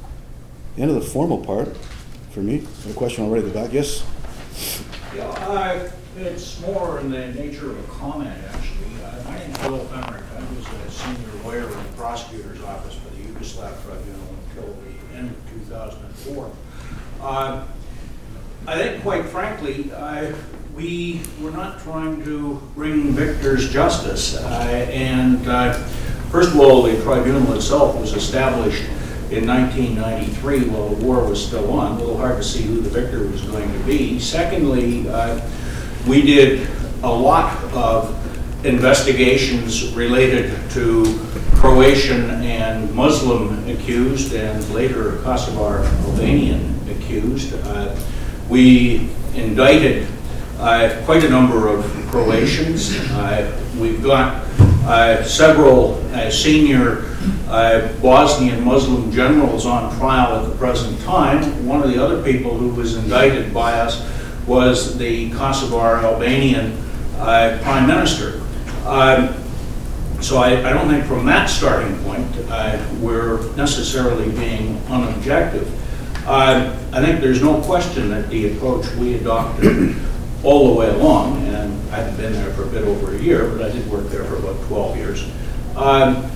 the end of the formal part for me. Got a question already at the back? Yes? Yeah, uh, it's more in the nature of a comment, actually. Uh, my name's Bill Fenrick. I was a senior lawyer in the prosecutor's office for the Yugoslav Tribunal until the end of two thousand four. Uh, I think, quite frankly, uh, we were not trying to bring victors justice. Uh, and uh, first of all, the tribunal itself was established in nineteen ninety-three while the war was still on. A little hard to see who the victor was going to be. Secondly, uh, we did a lot of investigations related to Croatian and Muslim accused and later Kosovar Albanian accused. Uh, we indicted uh, quite a number of Croatians. Uh, we've got uh, several uh, senior uh, Bosnian Muslim generals on trial at the present time. One of the other people who was indicted by us was the Kosovar Albanian uh, Prime Minister. Um, so I, I don't think from that starting point uh, we're necessarily being unobjective. Uh, I think there's no question that the approach we adopted all the way along, and I haven't been there for a bit over a year, but I did work there for about twelve years. Um,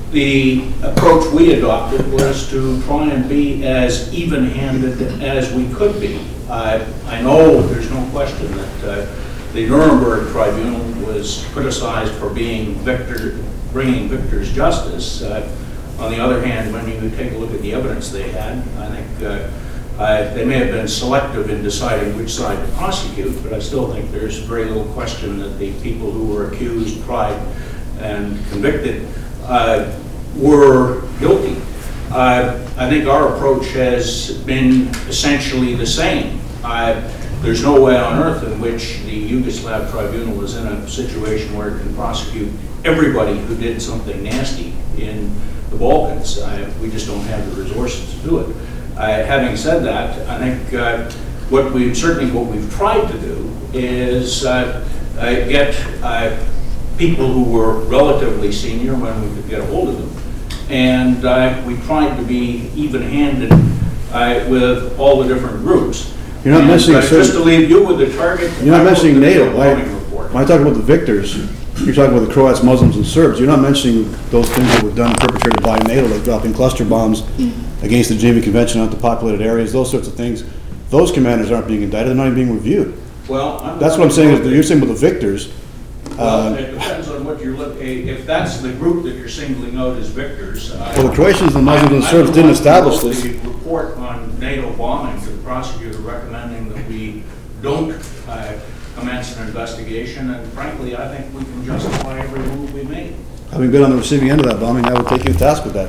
the approach we adopted was to try and be as even-handed as we could be. Uh, I know there's no question that uh, the Nuremberg Tribunal was criticized for being victor, bringing victors justice. Uh, on the other hand, when you take a look at the evidence they had, I think uh, uh, they may have been selective in deciding which side to prosecute, but I still think there's very little question that the people who were accused, tried, and convicted uh, were guilty. Uh, I think our approach has been essentially the same. Uh, there's no way on earth in which the Yugoslav Tribunal is in a situation where it can prosecute everybody who did something nasty in the Balkans. Uh, we just don't have the resources to do it. Uh, having said that, I think uh, what we certainly what we've tried to do is uh, uh, get uh, people who were relatively senior when we could get a hold of them. And uh, we tried to be even-handed uh, with all the different groups. You're not and, mentioning uh, just to leave you with the target. You're not mentioning NATO. I, when I talk about the victors, you're talking about the Croats, Muslims, and Serbs. You're not mentioning those things that were done and perpetrated by NATO, like dropping cluster bombs against the Geneva Convention onto populated areas, those sorts of things. Those commanders aren't being indicted. They're not even being reviewed. Well, I'm that's what I'm saying. Is you're saying with the victors. Well, uh, it depends on what you're looking. If that's the group that you're singling out as victors. Uh, well, the Croatians, the Muslims, and the Serbs didn't establish this. The report on NATO bombing to the prosecutor recommending that we don't uh, commence an investigation, and frankly, I think we can justify every move we made. Having been on the receiving end of that bombing, I would take you to task with that.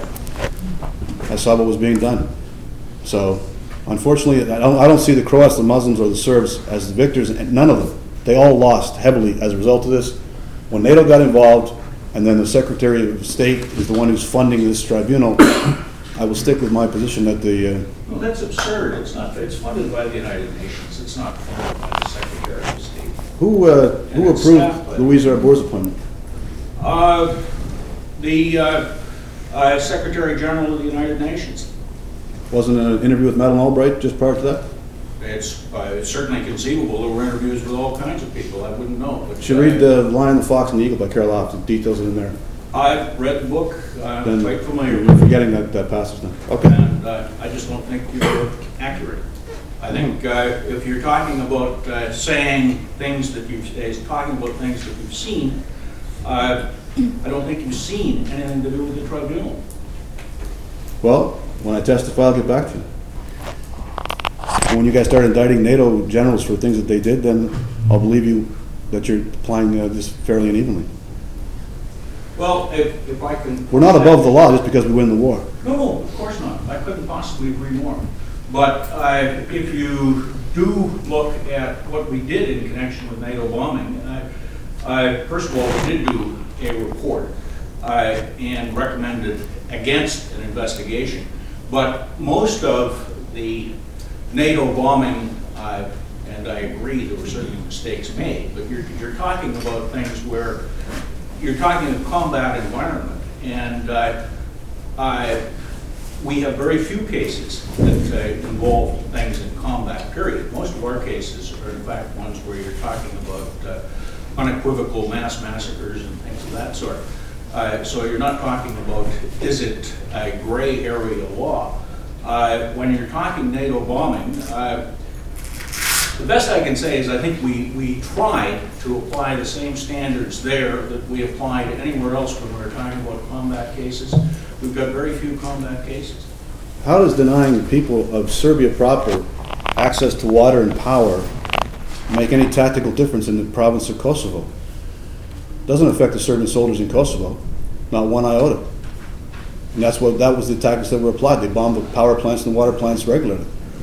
I saw what was being done. So, unfortunately, I don't, I don't see the Croats, the Muslims, or the Serbs as the victors, and none of them. They all lost heavily as a result of this. When NATO got involved, and then the Secretary of State is the one who's funding this tribunal, I will stick with my position that the... Uh, well, that's absurd. It's not. It's funded by the United Nations. It's not funded by the Secretary of State. Who uh, who approved Louise Arbour's appointment? Uh, the uh, uh, Secretary General of the United Nations. Wasn't an interview with Madeleine Albright just prior to that? it's uh, certainly conceivable there were interviews with all kinds of people. I wouldn't know. But, You should read The Lion, the Fox, and the Eagle by Carol Hoff. It details it in there. I've read the book. I'm Then quite familiar You're with it. forgetting that, that passage now. Okay. And uh, I just don't think you're accurate. I think uh, if you're talking about uh, saying things that you've, is talking about things that you've seen, uh, I don't think you've seen anything to do with the tribunal. Well, when I testify, I'll get back to you. And when you guys start indicting NATO generals for things that they did, then I'll believe you that you're applying uh, this fairly and evenly. Well, if, if I can... We're not above the law just because we win the war. No, no, of course not. I couldn't possibly agree more. But uh, if you do look at what we did in connection with NATO bombing, uh, uh, first of all, we did do a report uh, and recommended against an investigation. But most of the NATO bombing, uh, and I agree there were certainly mistakes made, but you're, you're talking about things where you're talking a combat environment, and uh, uh, we have very few cases that uh, involve things in combat, period. Most of our cases are in fact ones where you're talking about uh, unequivocal mass massacres and things of that sort. Uh, so you're not talking about, is it a gray area law? Uh, when you're talking NATO bombing, uh, the best I can say is I think we, we tried to apply the same standards there that we applied anywhere else when we're talking about combat cases. We've got very few combat cases. How does denying the people of Serbia proper access to water and power make any tactical difference in the province of Kosovo? It doesn't affect the Serbian soldiers in Kosovo, not one iota. And that's what that was the tactics that were applied. They bombed the power plants and the water plants regularly.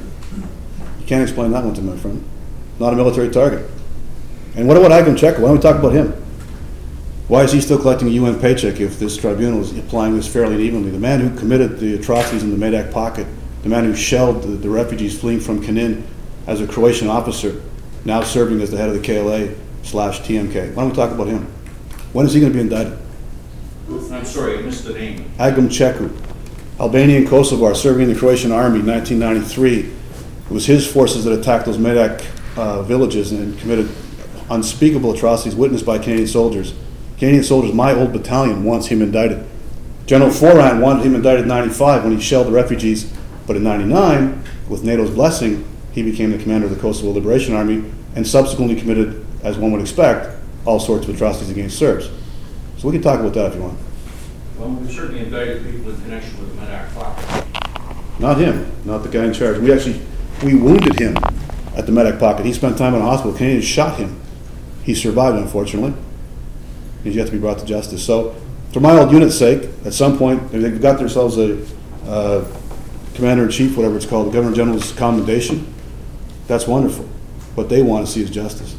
You can't explain that one to me, my friend. Not a military target. And what about Igor Chekov? Why don't we talk about him? Why is he still collecting a U N paycheck if this tribunal is applying this fairly and evenly? The man who committed the atrocities in the Medak pocket, the man who shelled the, the refugees fleeing from Knin as a Croatian officer, now serving as the head of the K L A slash T M K. Why don't we talk about him? When is he going to be indicted? I'm sorry, I missed the name. Agum Čeku. Albania and Kosovo are serving in the Croatian army in nineteen ninety-three. It was his forces that attacked those Medak uh, villages and committed unspeakable atrocities witnessed by Canadian soldiers. Canadian soldiers, my old battalion, wants him indicted. General Foran wanted him indicted in ninety-five when he shelled the refugees, but in ninety-nine, with NATO's blessing, he became the commander of the Kosovo Liberation Army and subsequently committed, as one would expect, all sorts of atrocities against Serbs. So we can talk about that if you want. Well, we've certainly indicted people in connection with the Medak pocket. Not him, not the guy in charge. We actually, we wounded him at the Medak pocket. He spent time in a hospital. Canadians shot him. He survived, unfortunately. He's yet to be brought to justice. So, for my old unit's sake, at some point, they've got themselves a uh, commander-in-chief, whatever it's called, the Governor General's commendation. That's wonderful. What they want to see is justice.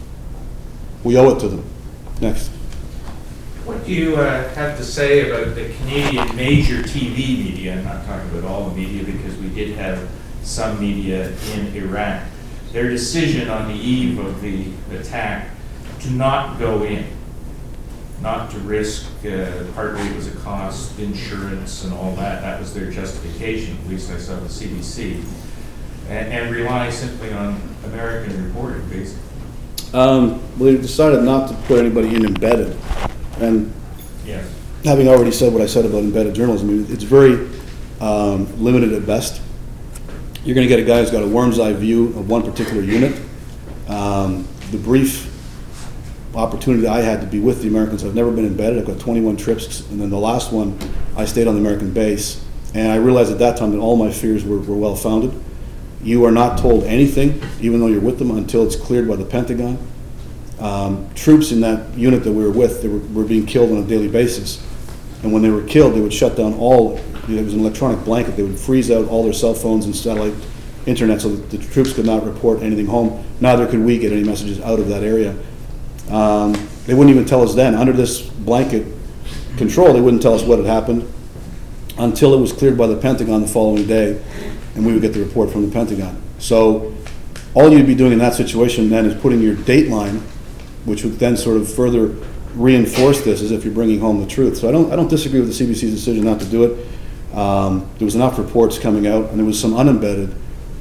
We owe it to them. Next. What do you uh, have to say about the Canadian major T V media? I'm not talking about all the media because we did have some media in Iraq. Their decision on the eve of the attack to not go in, not to risk, uh, partly it was a cost, insurance and all that. That was their justification, at least I saw the C B C, and, and rely simply on American reporting, basically. Um, well, they decided not to put anybody in embedded. And yes. Having already said what I said about embedded journalism, it's very um, limited at best. You're going to get a guy who's got a worm's eye view of one particular unit. Um, the brief opportunity I had to be with the Americans, I've never been embedded. I've got twenty-one trips, and then the last one, I stayed on the American base. And I realized at that time that all my fears were, were well-founded. You are not told anything, even though you're with them, until it's cleared by the Pentagon. Um, troops in that unit that we were with, they were, were being killed on a daily basis. And when they were killed, they would shut down all, you know, it was an electronic blanket, they would freeze out all their cell phones and satellite internet so that the troops could not report anything home. Neither could we get any messages out of that area. Um, they wouldn't even tell us then. Under this blanket control, they wouldn't tell us what had happened until it was cleared by the Pentagon the following day, and we would get the report from the Pentagon. So all you'd be doing in that situation then is putting your dateline, which would then sort of further reinforce this as if you're bringing home the truth. So I don't, I don't disagree with the C B C's decision not to do it. Um, there was enough reports coming out, and there was some unembedded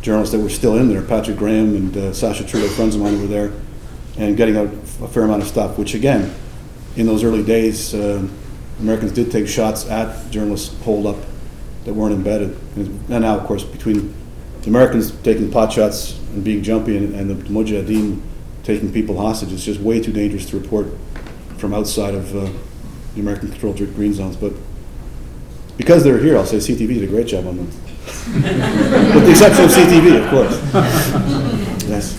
journalists that were still in there. Patrick Graham and uh, Sasha Trudeau, friends of mine, were there, and getting out a fair amount of stuff, which again, in those early days, uh, Americans did take shots at journalists holed up that weren't embedded. And now, of course, between the Americans taking pot shots and being jumpy and, and the Mujahideen taking people hostage, it's just way too dangerous to report from outside of uh, the American-controlled green zones. But because they're here, I'll say C T V did a great job on them. With the exception of C T V, of course. Yes.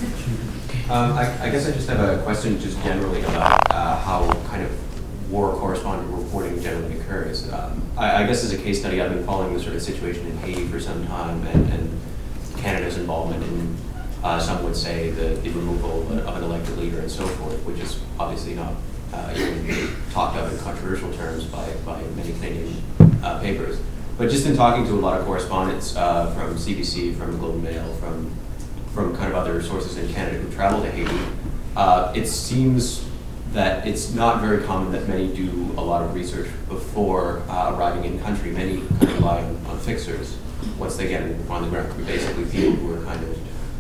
Um, I, I guess I just have a question just generally about uh, how kind of war correspondent reporting generally occurs. Um, I, I guess as a case study, I've been following the sort of situation in Haiti for some time, and, and Canada's involvement in, uh, some would say, the, the removal of an elected leader and so forth, which is obviously not uh, even talked of in controversial terms by, by many Canadian uh, papers. But just in talking to a lot of correspondents uh, from C B C, from the Globe and Mail, from from kind of other sources in Canada who travel to Haiti, uh, it seems that it's not very common that many do a lot of research before uh, arriving in country. Many kind of rely on, on fixers once they get on the ground. Basically, people who are kind of,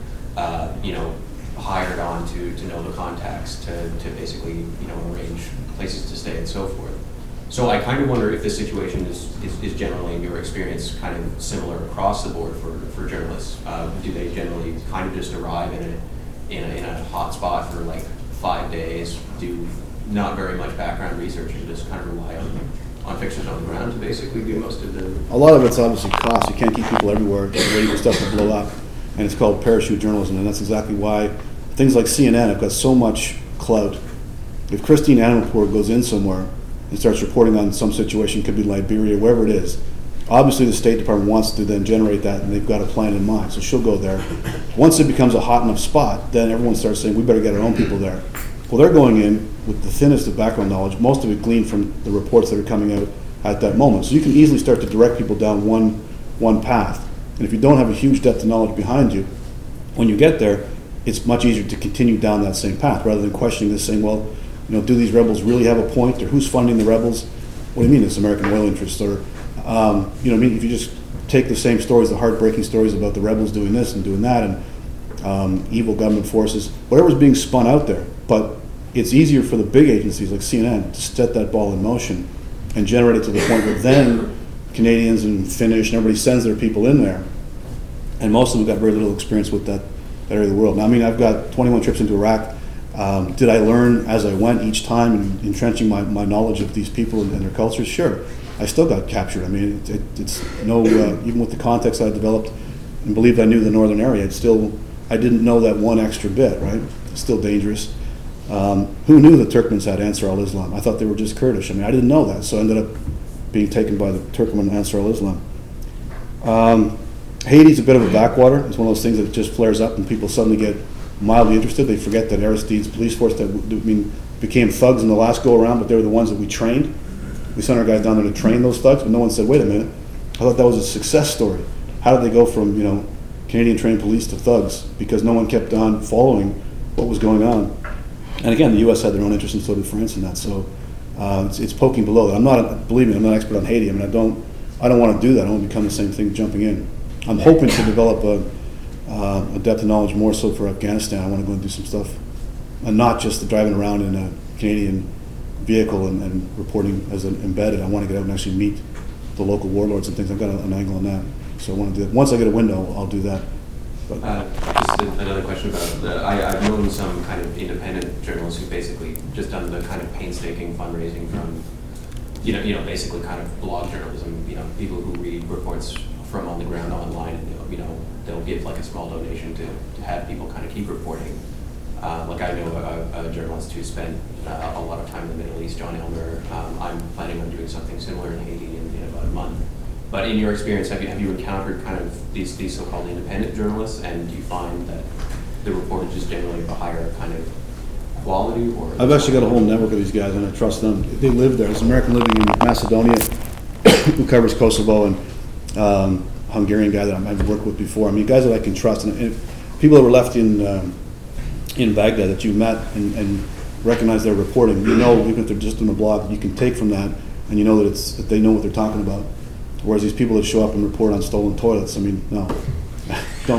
uh, you know, hired on to, to know the contacts, to, to basically, you know, arrange places to stay and so forth. So I kind of wonder if this situation is, is, is generally, in your experience, kind of similar across the board for, for journalists. Uh, do they generally kind of just arrive in a, in a in a hot spot for like five days, do not very much background research, and just kind of rely on on fixers on the ground to basically do most of the... A lot of it's obviously cost. You can't keep people everywhere waiting for stuff to blow up. And it's called parachute journalism, and that's exactly why things like C N N have got so much clout. If Christine Amanpour goes in somewhere and starts reporting on some situation, could be Liberia, wherever it is, obviously the State Department wants to then generate that, and they've got a plan in mind, so she'll go there. Once it becomes a hot enough spot, then everyone starts saying, we better get our own people there. Well, they're going in with the thinnest of background knowledge, most of it gleaned from the reports that are coming out at that moment. So you can easily start to direct people down one, one path. And if you don't have a huge depth of knowledge behind you, when you get there, it's much easier to continue down that same path, rather than questioning this, saying, well, you know, do these rebels really have a point, or who's funding the rebels? What do you mean it's American oil interests? Or, um, you know, I mean, if you just take the same stories, the heartbreaking stories about the rebels doing this and doing that, and um, evil government forces, whatever's being spun out there. But it's easier for the big agencies like C N N to set that ball in motion and generate it to the point where then Canadians and Finnish and everybody sends their people in there, and most of them got very little experience with that, that area of the world. Now, I mean, I've got twenty-one trips into Iraq. Um, did I learn as I went each time and entrenching my, my knowledge of these people and, and their cultures? Sure. I still got captured. I mean, it, it, it's no, uh, even with the context I developed and believed I knew the northern area, it's still, I didn't know that one extra bit, right? It's still dangerous. Um, who knew the Turkmens had Ansar al-Islam? I thought they were just Kurdish. I mean, I didn't know that, so I ended up being taken by the Turkmen Ansar al-Islam. Um, Haiti's a bit of a backwater. It's one of those things that just flares up and people suddenly get mildly interested. They forget that Aristide's police force that I mean became thugs in the last go around, but they were the ones that we trained. We sent our guys down there to train those thugs, but no one said, wait a minute, I thought that was a success story. How did they go from, you know, Canadian trained police to thugs? Because no one kept on following what was going on. And again, the U S had their own interest, and so did France in that. So uh, it's, it's poking below that. I'm not, believe me, I'm not an expert on Haiti. I mean, I don't, I don't want to do that. I don't want to become the same thing jumping in. I'm hoping to develop a, uh, a depth of knowledge more so for Afghanistan. I want to go and do some stuff, and not just the driving around in a Canadian vehicle and, and reporting as an embedded. I want to get out and actually meet the local warlords and things. I've got a, an angle on that, so I want to do that. Once I get a window, I'll do that. But, uh, just another question about the, I, I've known some kind of independent journalists who basically just done the kind of painstaking fundraising from, you know, you know, basically kind of blog journalism. You know, people who read reports from on the ground online, and they'll, you know, they'll give like a small donation to, to have people kind of keep reporting. Uh, like I know a, a journalist who spent uh, a lot of time in the Middle East, John Elmer. Um, I'm planning on doing something similar in Haiti in, in about a month. But in your experience, have you have you encountered kind of these these so-called independent journalists, and do you find that the reportage is generally of a higher kind of quality? Or I've actually got a whole network of these guys, and I trust them. They live there. There's an American living in Macedonia who covers Kosovo, and um, Hungarian guy that I've worked with before. I mean, guys that I can trust, and, and people that were left in um, in Baghdad that you met and, and recognize their reporting. You know, even if they're just on the blog, you can take from that, and you know that it's that they know what they're talking about. Whereas these people that show up and report on stolen toilets, I mean, no, don't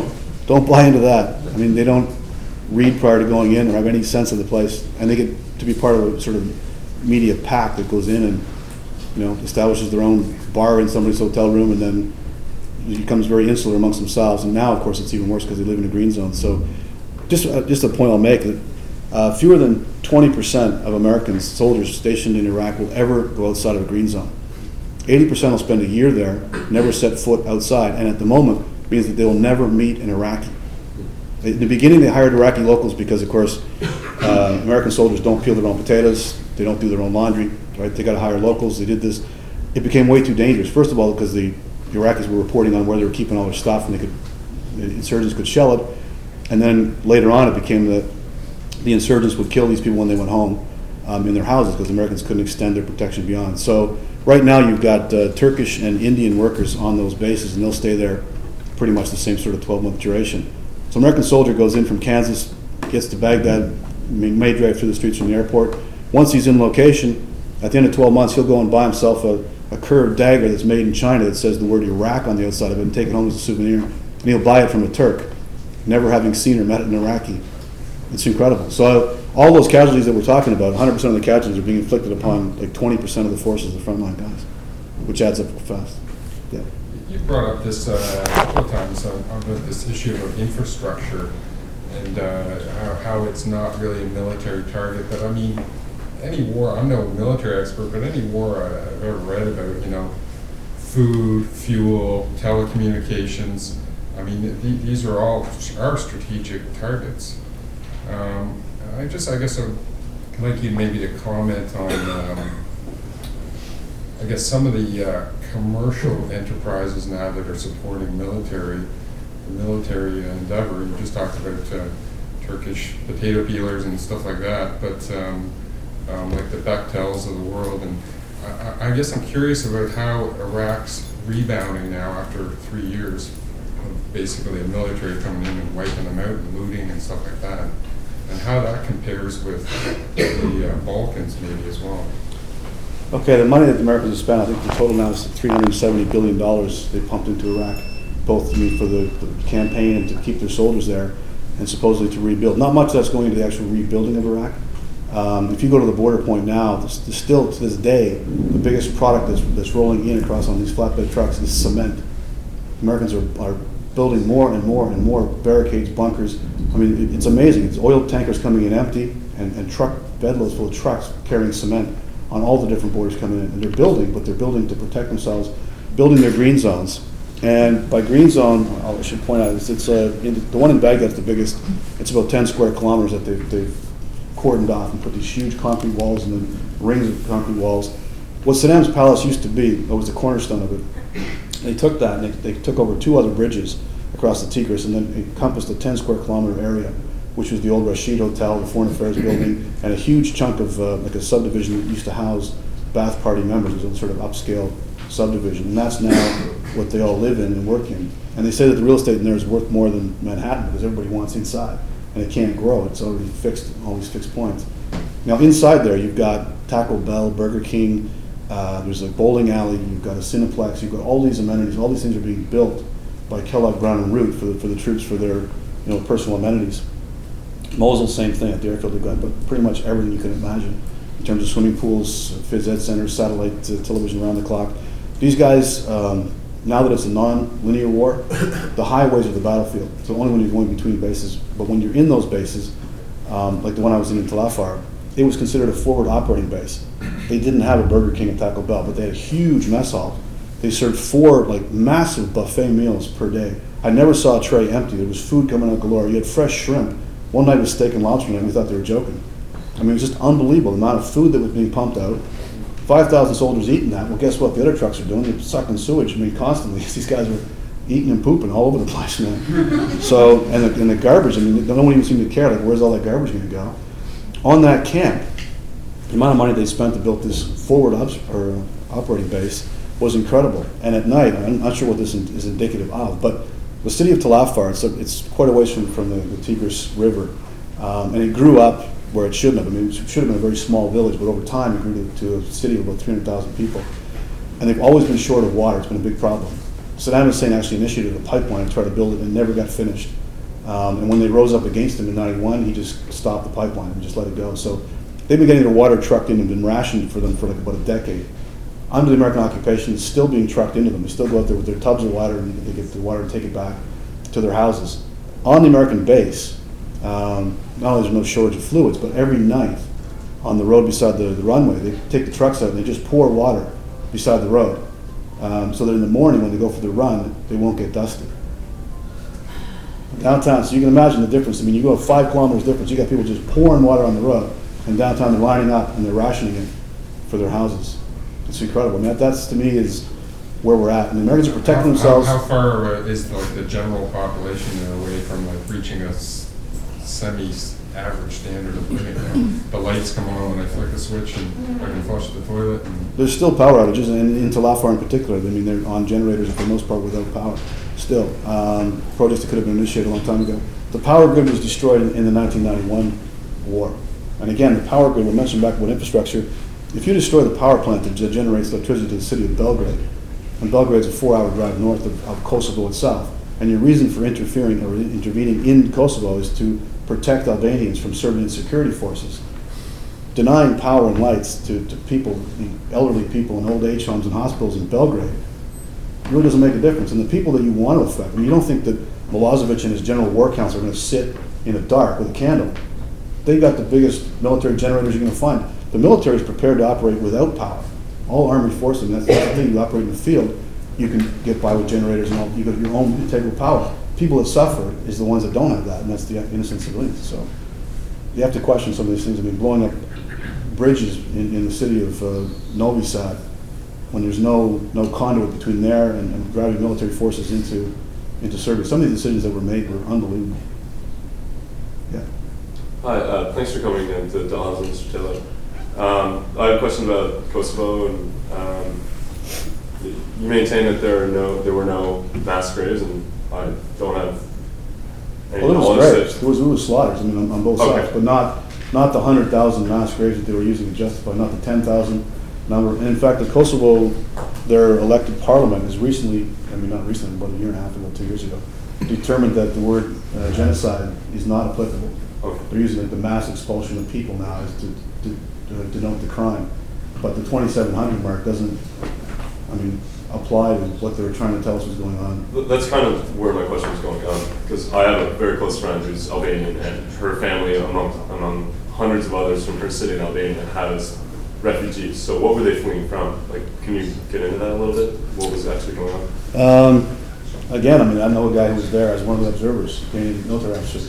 don't buy into that. I mean, they don't read prior to going in or have any sense of the place, and they get to be part of a sort of media pack that goes in and, you know, establishes their own bar in somebody's hotel room, and then becomes very insular amongst themselves. And now, of course, it's even worse because they live in a green zone. So, just uh, just a point I'll make that uh, fewer than twenty percent of Americans, soldiers stationed in Iraq, will ever go outside of a green zone. eighty percent will spend a year there, never set foot outside, and at the moment means that they will never meet an Iraqi. In the beginning, they hired Iraqi locals because, of course, uh, American soldiers don't peel their own potatoes, they don't do their own laundry, right? They got to hire locals. They did this. It became way too dangerous. First of all, because the Iraqis were reporting on where they were keeping all their stuff, and they could, the insurgents could shell it. And then later on, it became that the insurgents would kill these people when they went home um, in their houses because the Americans couldn't extend their protection beyond. So right now, you've got uh, Turkish and Indian workers on those bases, and they'll stay there pretty much the same sort of twelve-month duration. So an American soldier goes in from Kansas, gets to Baghdad, may, may drive through the streets from the airport. Once he's in location, at the end of twelve months, he'll go and buy himself a, a curved dagger that's made in China that says the word Iraq on the outside of it and take it home as a souvenir. And he'll buy it from a Turk, never having seen or met an Iraqi. It's incredible. So uh, all those casualties that we're talking about, one hundred percent of the casualties are being inflicted upon like twenty percent of the forces, the frontline guys, which adds up fast. Yeah. You brought up this uh, a couple of times uh, about this issue of infrastructure and uh, how, how it's not really a military target. But I mean, any war, I'm no military expert, but any war I've ever read about, you know, food, fuel, telecommunications, I mean, th- these are all are strategic targets. Um, I just, I guess I'd like you maybe to comment on, um, I guess, some of the uh, commercial enterprises now that are supporting military, military endeavor. You just talked about uh, Turkish potato peelers and stuff like that, but um, um, like the Bechtels of the world. And I, I guess I'm curious about how Iraq's rebounding now after three years of basically a military coming in and wiping them out and looting and stuff like that, and how that compares with the uh, Balkans maybe as well. Okay, the money that the Americans have spent, I think the total now is three hundred seventy billion dollars they pumped into Iraq, both I mean, for the, the campaign and to keep their soldiers there, and supposedly to rebuild. Not much that's going into the actual rebuilding of Iraq. Um, if you go to the border point now, there's, there's still to this day, the biggest product that's, that's rolling in across on these flatbed trucks is cement. Americans are, are building more and more and more barricades, bunkers. I mean, it, it's amazing. It's oil tankers coming in empty and, and truck bedloads full of trucks carrying cement on all the different borders coming in. And they're building, but they're building to protect themselves, building their green zones. And by green zone, I should point out, it's, it's uh, in, the one in Baghdad is the biggest. It's about ten square kilometers that they've, they've cordoned off and put these huge concrete walls and then rings of concrete walls. What Saddam's palace used to be, that was the cornerstone of it. They took that and they, they took over two other bridges across the Tigris and then encompassed a ten square kilometer area, which was the old Rashid Hotel, the Foreign Affairs building, and a huge chunk of uh, like a subdivision that used to house Ba'ath Party members. It was a sort of upscale subdivision, and that's now what they all live in and work in. And they say that the real estate in there is worth more than Manhattan because everybody wants inside, and it can't grow. It's already fixed, all these fixed points. Now inside there, you've got Taco Bell, Burger King, uh, there's a bowling alley, you've got a Cineplex, you've got all these amenities. All these things are being built by Kellogg Brown and Root for the, for the troops for their you know personal amenities. Mosul, same thing at the airfield. They've got but pretty much everything you can imagine in terms of swimming pools, phys ed centers, satellite uh, television around the clock. These guys, um, now that it's a non-linear war, the highways are the battlefield. So only when you're going between bases. But when you're in those bases, um, like the one I was in in Tel Afar, it was considered a forward operating base. They didn't have a Burger King and Taco Bell, but they had a huge mess hall. They served four like massive buffet meals per day. I never saw a tray empty. There was food coming out galore. You had fresh shrimp. One night was steak and lobster night, and we thought they were joking. I mean, it was just unbelievable, the amount of food that was being pumped out. five thousand soldiers eating that. Well, guess what the other trucks are doing? They're sucking sewage, I mean, constantly. These guys were eating and pooping all over the place, man. So, and the, and the garbage, I mean, no one even seemed to care, like, where's all that garbage going to go? On that camp, the amount of money they spent to build this forward ops, or uh, operating base was incredible. And at night, I'm not sure what this in, is indicative of, but the city of Tel Afar, it's, a, it's quite a ways from, from the, the Tigris River, um, and it grew up where it shouldn't have. I mean, it should have been a very small village, but over time it grew to, to a city of about three hundred thousand people. And they've always been short of water. It's been a big problem. Saddam Hussein actually initiated a pipeline to try to build it and never got finished. Um, and when they rose up against him in ninety-one, he just stopped the pipeline and just let it go. So they've been getting their water trucked in and been rationed for them for like about a decade. Under the American occupation, it's still being trucked into them. They still go out there with their tubs of water and they get the water and take it back to their houses. On the American base, um, not only is there no shortage of fluids, but every night on the road beside the, the runway, they take the trucks out and they just pour water beside the road. Um, so that in the morning when they go for the run, they won't get dusty. Downtown, so you can imagine the difference. I mean, you go five kilometers difference, you got people just pouring water on the road, and downtown they're lining up and they're rationing it for their houses. It's incredible. I mean, that, that's to me is where we're at. And the Americans are protecting how, themselves. How, how far uh, is like the general population away from like reaching a s- semi-average standard of living now? The lights come on when I flick a switch and I can flush the toilet. And There's still power outages, and in Talafar in particular. I mean, they're on generators for the most part without power. Still, um, projects that could have been initiated a long time ago. The power grid was destroyed in, in the nineteen ninety-one war. And again, the power grid, we mentioned back about infrastructure. If you destroy the power plant that generates electricity to the city of Belgrade, and Belgrade's a four-hour drive north of, of Kosovo itself, and your reason for interfering or intervening in Kosovo is to protect Albanians from Serbian security forces, denying power and lights to, to people, the elderly people in old age homes and hospitals in Belgrade, really doesn't make a difference. And the people that you want to affect, I mean, you don't think that Milosevic and his general war council are going to sit in the dark with a candle. They've got the biggest military generators you're going to find. The military is prepared to operate without power. All armed forces, and that's the thing, you operate in the field, you can get by with generators and all, you got your own integral power. People that suffer is the ones that don't have that, and that's the innocent civilians. So you have to question some of these things. I mean, blowing up bridges in, in the city of uh, Novi Sad, when there's no no conduit between there and, and driving military forces into into Serbia. Some of the decisions that were made were unbelievable. Yeah. Hi, uh, thanks for coming in to, to Hans and Mister Taylor. Um, I have a question about Kosovo, and um, you maintain that there are no there were no mass graves, and I don't have any Well, there was knowledge graves. that- There was, there was slaughters, I mean, on, on both Okay. sides, but not not the one hundred thousand mass graves that they were using to justify, not the ten thousand number. And in fact, the Kosovo, their elected parliament has recently, I mean, not recently, about a year and a half ago, two years ago, determined that the word uh, genocide is not applicable. Okay. They're using like the mass expulsion of people now as to, to, to denote the crime. But the twenty-seven hundred mark doesn't, I mean, apply to what they were trying to tell us was going on. Th- That's kind of where my question was going on, because I have a very close friend who's Albanian, and her family, among, among hundreds of others from her city in Albania, has refugees. So what were they fleeing from? Like, can you get into that a little bit? What was actually going on? Um, again, I mean, I know a guy who was there as one of the observers, Canadian military officers,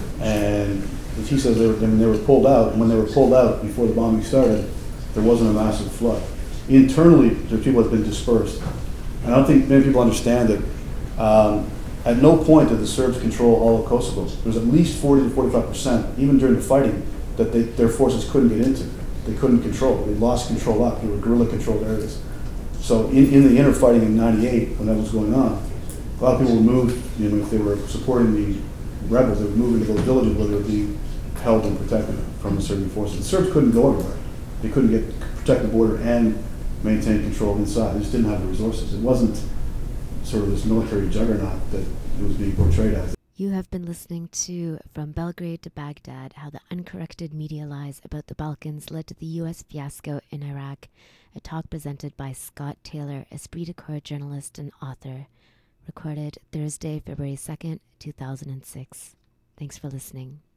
and he says they were, I mean, they were pulled out, and when they were pulled out before the bombing started, there wasn't a massive flood. Internally, the people have been dispersed. And I don't think many people understand that um, at no point did the Serbs control all of Kosovo. There was at least forty to forty-five percent, even during the fighting, that they, their forces couldn't get into. They couldn't control. They lost control up. They were guerrilla-controlled areas. So in, in the inner fighting in ninety-eight, when that was going on, a lot of people would move, you know, if they were supporting the rebels, they would move into those villages where they would be held and protected from the Serbian forces. The Serbs couldn't go everywhere. They couldn't get protect the border and maintain control inside. They just didn't have the resources. It wasn't sort of this military juggernaut that it was being portrayed as. You have been listening to From Belgrade to Baghdad, How the Uncorrected Media Lies About the Balkans Led to the U S Fiasco in Iraq, a talk presented by Scott Taylor, Esprit de Corps journalist and author, recorded Thursday, February second, two thousand six. Thanks for listening.